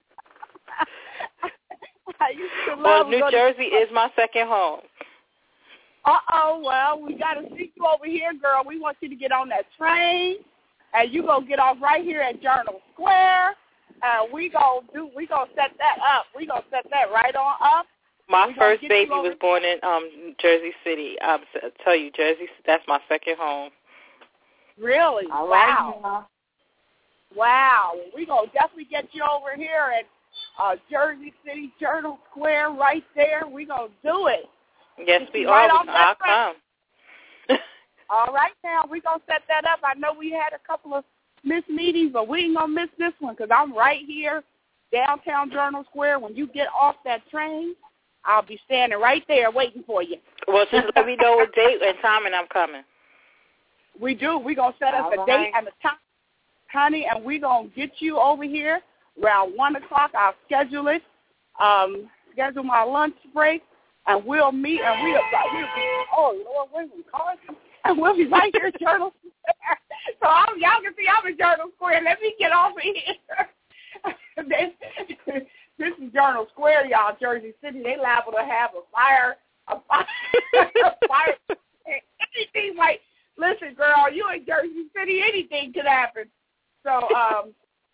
I used to love well, New Jersey is my second home. Uh-oh, well, we got to see you over here, girl. We want you to get on that train, and you going to get off right here at Journal Square. Uh, we going to do, we going to set that up. We going to set that right on up. My we first baby was born in um, Jersey City. I tell you, Jersey, that's my second home. Really? All wow. right. Wow. We're going to definitely get you over here at uh, Jersey City Journal Square right there. We're going to do it. Yes, we right are. I'll come. All right, now, we're going to set that up. I know we had a couple of missed meetings, but we ain't going to miss this one because I'm right here, downtown Journal Square. When you get off that train, I'll be standing right there waiting for you. Well, just let me know what date and time and I'm coming. We do. We're going to set up All a date right. and a time, honey, and we're going to get you over here around one o'clock. I'll schedule it, um, schedule my lunch break, and we'll meet, and we'll, we'll be, oh, Lord, wait a minute, call it. And we'll be right here at Journal Square. So I'm, y'all can see I'm in Journal Square. Let me get over here. this, this is Journal Square, y'all, Jersey City. They liable to have a fire, a fire, a fire. Anything like, listen, girl, you in Jersey City, anything could happen. So um,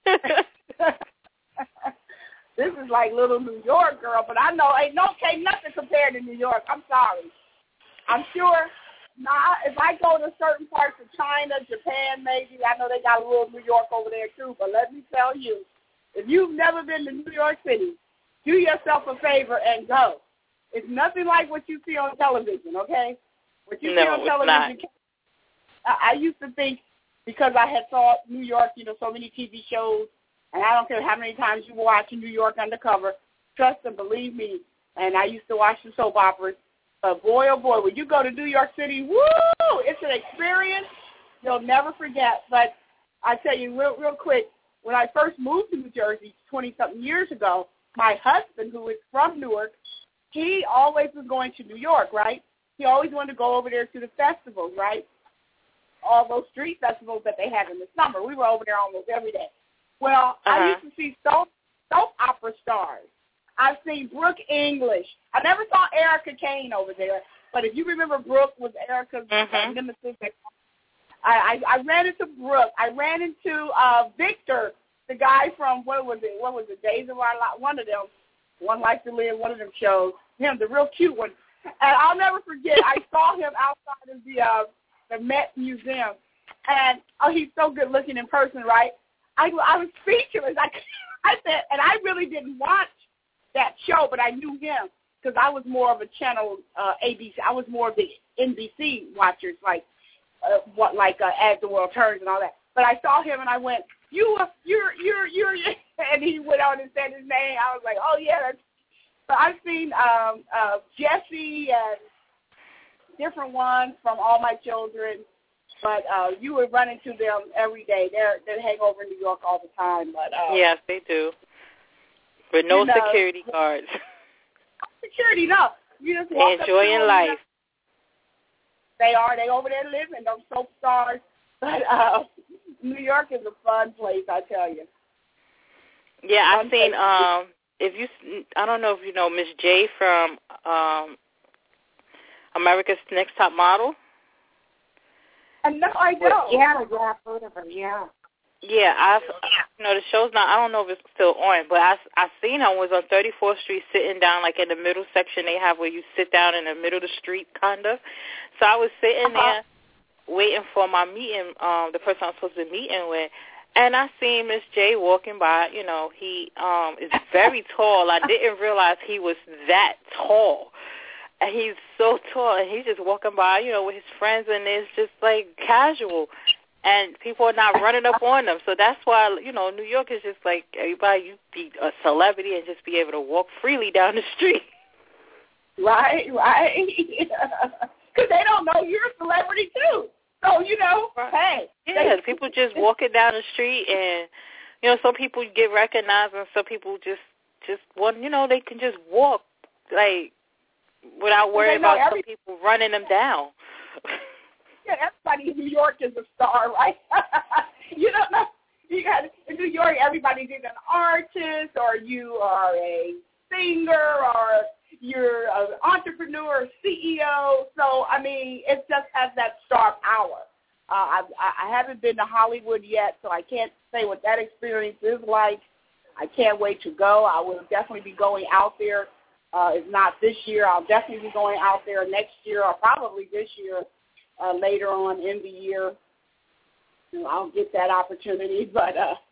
this is like little New York, girl. But I know ain't no ain't nothing compared to New York. I'm sorry. I'm sure. Nah, if I go to certain parts of China, Japan, maybe, I know they got a little New York over there too, but let me tell you, if you've never been to New York City, do yourself a favor and go. It's nothing like what you see on television, okay? What you no, see on television, it's not. I, I used to think because I had saw New York, you know, so many T V shows, and I don't care how many times you watch New York Undercover, trust and believe me, and I used to watch the soap operas. But boy, oh boy, when you go to New York City, woo, it's an experience you'll never forget. But I tell you real, real quick, when I first moved to New Jersey twenty-something years ago, my husband, who is from Newark, he always was going to New York, right? He always wanted to go over there to the festivals, right? All those street festivals that they have in the summer. We were over there almost every day. Well, uh-huh. I used to see soap, soap opera stars. I've seen Brooke English. I never saw Erica Kane over there, but if you remember, Brooke was Erica's mm-hmm. uh, nemesis. I, I I ran into Brooke. I ran into uh, Victor, the guy from what was it? What was it? Days of Our Life. One of them. One Life to Live. One of them shows. Him, the real cute one. And I'll never forget. I saw him outside of the uh, the Met Museum, and oh, he's so good looking in person, right? I I was speechless. I I said, and I really didn't watch that show, but I knew him because I was more of a channel uh, A B C. I was more of the N B C watchers, like uh, what, like uh, As the World Turns and all that. But I saw him and I went, "You, you're, you're, you're," and he went on and said his name. I was like, "Oh yeah." That's... So I've seen um, uh, Jesse and different ones from All My Children, but uh, you would run into them every day. They're they hang over in New York all the time. But uh, yes, they do. With no you know, security guards. Security, no. You just walk enjoying up life. They are. They over there living. Those soap stars. But uh, New York is a fun place, I tell you. Yeah, fun I've seen. place. Um, if you, I don't know if you know Miss J from um, America's Next Top Model. Uh, no, I don't. Yeah, yeah, I've heard of her. Yeah. Yeah, I've, you know, the show's not, I don't know if it's still on, but I, I seen her was on thirty-fourth Street sitting down, like in the middle section they have where you sit down in the middle of the street, kind of. So I was sitting uh-huh. there waiting for my meeting, um, the person I'm supposed to be meeting with, and I seen Miss J walking by. You know, he um is very tall. I didn't realize he was that tall. And he's so tall, and he's just walking by, you know, with his friends, and it's just, like, casual. And people are not running up on them. So that's why, you know, New York is just like everybody, you be a celebrity and just be able to walk freely down the street. Right, right. Because they don't know you're a celebrity, too. So, you know, right. hey. Yeah, they, people just walking down the street and, you know, some people get recognized and some people just, just want, you know, they can just walk, like, without worrying about every, some people running them down. Yeah, everybody in New York is a star, right? You don't know. You got in New York, everybody's either an artist or you are a singer or you're an entrepreneur, C E O. So I mean, it just has that star power. Uh, I, I haven't been to Hollywood yet, so I can't say what that experience is like. I can't wait to go. I will definitely be going out there. Uh, if not this year, I'll definitely be going out there next year or probably this year. Uh, later on in the year, you know, I'll get that opportunity. But uh,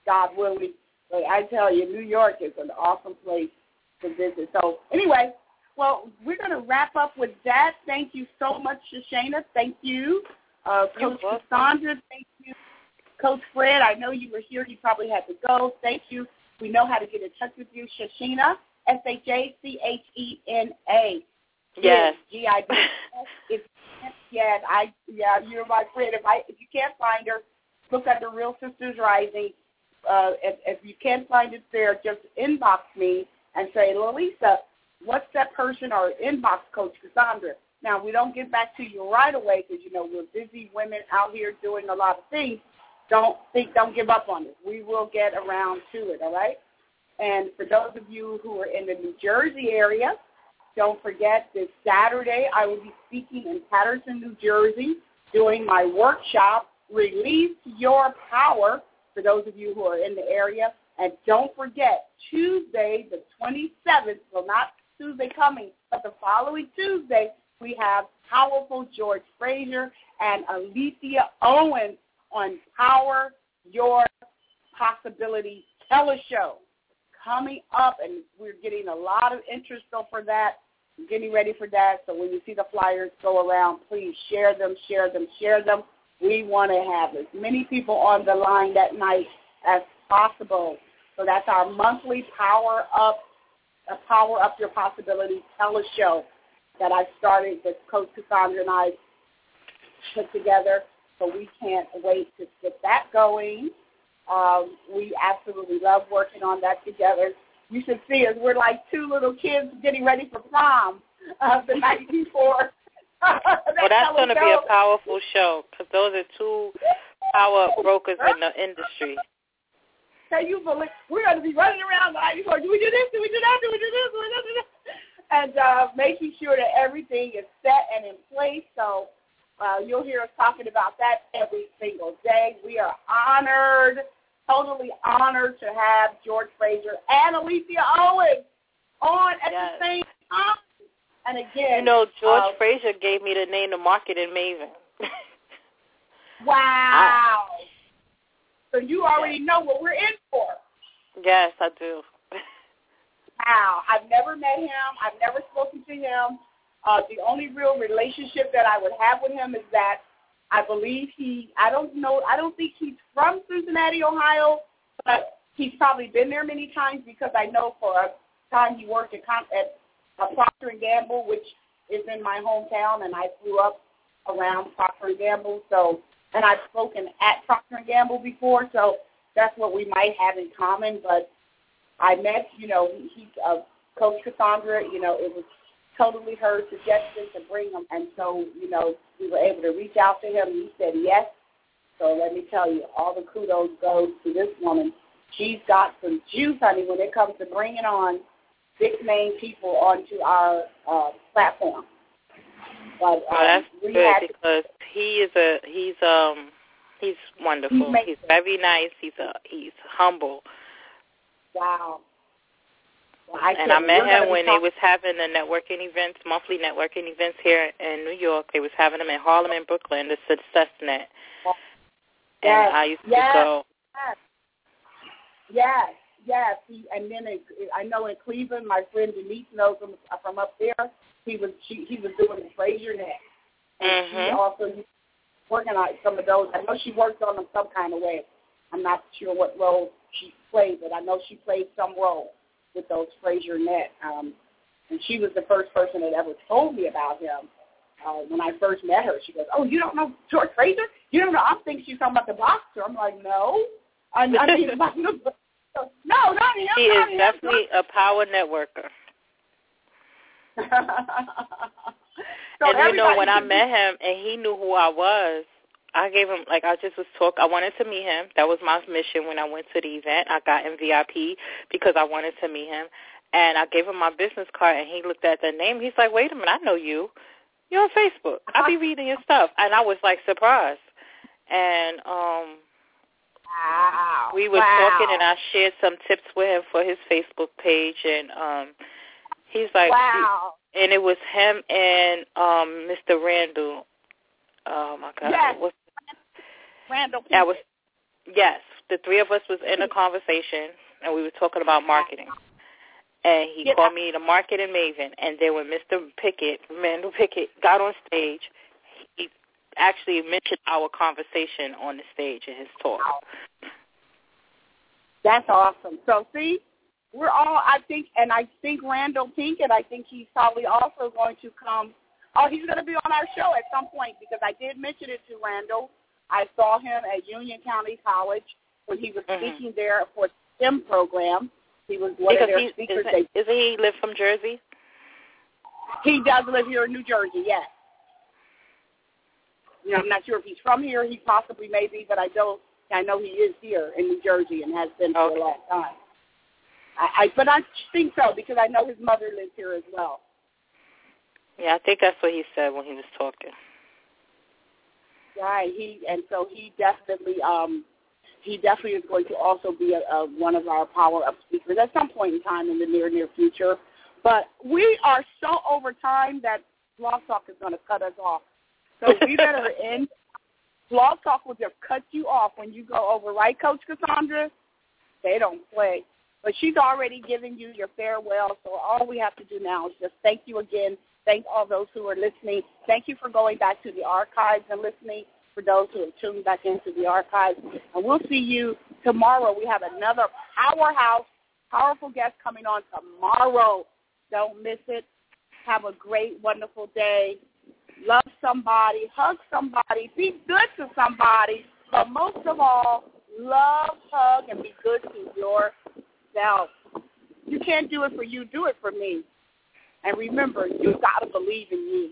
God willing. But I tell you, New York is an awesome place to visit. So anyway, well, we're going to wrap up with that. Thank you so much, Shoshana. Thank you. Uh, Coach Cassandra, thank you. Coach Fred, I know you were here. You probably had to go. Thank you. We know how to get in touch with you. Shoshana, S H A C H E N A. Yes. G I D S. Yes, I, yeah, you're my friend. If, I, if you can't find her, look under Real Sisters Rising. Uh, if, if you can't find it there, just inbox me and say, Lalisa, what's that person, or inbox Coach Cassandra. Now, we don't get back to you right away because, you know, we're busy women out here doing a lot of things. Don't think, don't give up on it. We will get around to it, all right? And for those of you who are in the New Jersey area, don't forget this Saturday I will be speaking in Paterson, New Jersey, doing my workshop, Release Your Power, for those of you who are in the area. And don't forget, Tuesday the twenty-seventh, well, not Tuesday coming, but the following Tuesday, we have powerful George Frazier and Alethea Owens on Power Your Possibilities teleshow coming up, and we're getting a lot of interest so for that. We're getting ready for that. So when you see the flyers go around, please share them, share them, share them. We want to have as many people on the line that night as possible. So that's our monthly Power Up, uh, Power Up Your Possibilities teleshow that I started, that Coach Cassandra and I put together. So we can't wait to get that going. Um, we absolutely love working on that together. You should see us. We're like two little kids getting ready for prom uh, the night before. that well, that's going to be a powerful show because those are two power brokers in the industry. Can you believe we're going to be running around the night before? Do we do this? Do we do that? Do we do this? Do we do this? And uh, making sure that everything is set and in place. So uh, you'll hear us talking about that every single day. We are honored, totally honored to have George Frazier and Alethea Owens on at yes. the same time. And again, you know, George uh, Frazier gave me the name, the marketing maven. Wow. So you already know what we're in for. Yes, I do. Wow. I've never met him. I've never spoken to him. Uh, the only real relationship that I would have with him is that I believe he, I don't know, I don't think he's from Cincinnati, Ohio, but he's probably been there many times because I know for a time he worked at, at uh, Procter and Gamble, which is in my hometown, and I grew up around Procter and Gamble. So, and I've spoken at Procter and Gamble before, so that's what we might have in common. But I met, you know, he, he uh, Coach Cassandra, you know, it was totally her suggestion to bring him, and so, you know, we were able to reach out to him, and he said yes. So let me tell you, all the kudos goes to this woman. She's got some juice, honey, when it comes to bringing on big-name people onto our uh, platform. But, um, well, that's we good had because to, he is a he's um he's wonderful. He's, he's very nice. He's a he's humble. Wow. Well, I and I met him when they was having the networking events, monthly networking events here in New York. They was having them in Harlem and Brooklyn, the Success Net. Yes. And I used yes. to go. Yes. Yes. Yes. He, and then it, I know in Cleveland, my friend Denise knows him from up there. He was she, he was doing the Frazier Net. And mm-hmm. she also organized some of those. I know she worked on them some kind of way. I'm not sure what role she played, but I know she played some role with those Frazier Net. Um, and she was the first person that ever told me about him. Uh, when I first met her, she goes, "Oh, you don't know George Frazier? You don't know?" I'm thinking she's talking about the boxer. I'm like, "No, I, I mean, about the, no, not him." He not is him. definitely a power networker. so and you know, when I be- met him and he knew who I was, I gave him, like, I just was talk. I wanted to meet him. That was my mission when I went to the event. I got in V I P because I wanted to meet him. And I gave him my business card, and he looked at the name. He's like, "Wait a minute, I know you. You're on Facebook. I be reading your stuff." And I was, like, surprised. And um, wow. we were wow. talking, and I shared some tips with him for his Facebook page. And um, he's like, wow. and it was him and um, Mister Randall. Oh, my God. Yes. What's Randall. I was, Yes, the three of us was in a conversation, and we were talking about marketing. And he yeah. called me the marketing maven. And then when Mister Pickett, Randall Pickett, got on stage, he actually mentioned our conversation on the stage in his talk. That's awesome. So, see, we're all, I think, and I think Randall Pinkett, I think he's probably also going to come. Oh, he's going to be on our show at some point because I did mention it to Randall. I saw him at Union County College when he was mm-hmm. speaking there for the STEM program. He was one because of their he, speakers. Isn't, isn't he live from Jersey? He does live here in New Jersey, yes. You know, I'm not sure if he's from here. He possibly may be, but I know I know he is here in New Jersey and has been for okay. a long time. I, I but I think so because I know his mother lives here as well. Yeah, I think that's what he said when he was talking. Right. He and so he definitely um he definitely is going to also be a, a, one of our Power Up speakers at some point in time in the near near future. But we are so over time that Blog Talk is going to cut us off. So we better end. Blog Talk will just cut you off when you go over, right, Coach Cassandra? They don't play. But she's already given you your farewell, so all we have to do now is just thank you again. Thank all those who are listening. Thank you for going back to the archives and listening, for those who have tuned back into the archives. And we'll see you tomorrow. We have another powerhouse, powerful guest coming on tomorrow. Don't miss it. Have a great, wonderful day. Love somebody, hug somebody, be good to somebody, but most of all, love, hug, and be good to yourself. You can't do it for you, do it for me. And remember, you got to believe in you.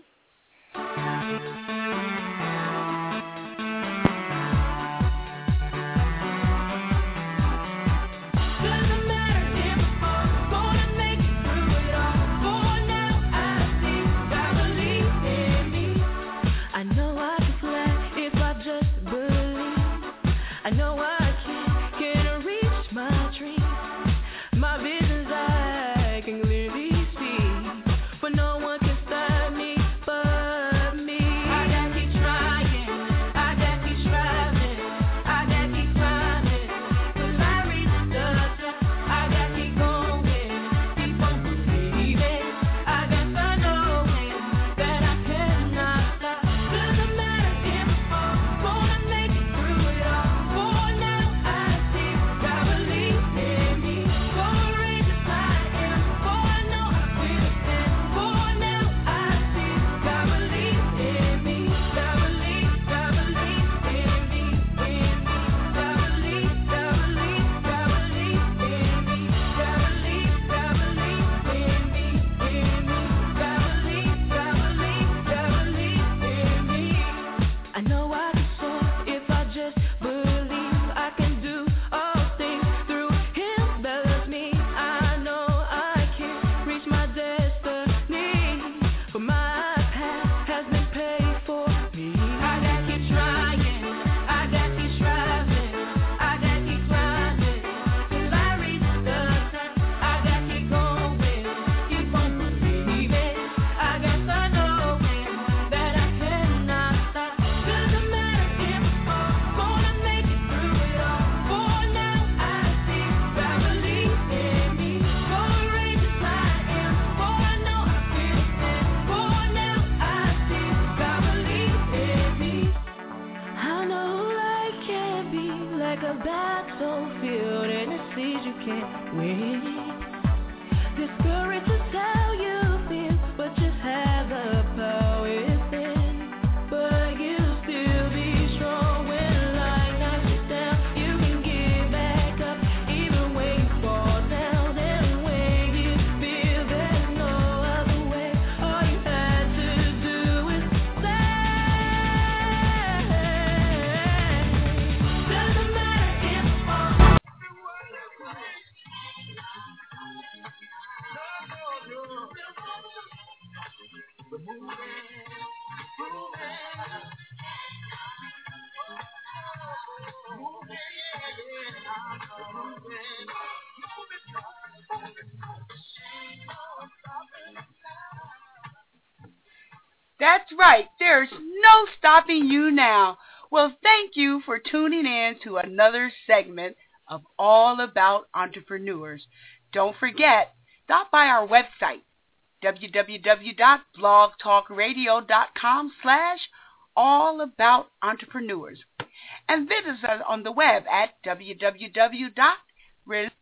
That's right. There's no stopping you now. Well, thank you for tuning in to another segment of All About Entrepreneurs. Don't forget, stop by our website, w w w dot blog talk radio dot com slash all about entrepreneurs, and visit us on the web at w w w dot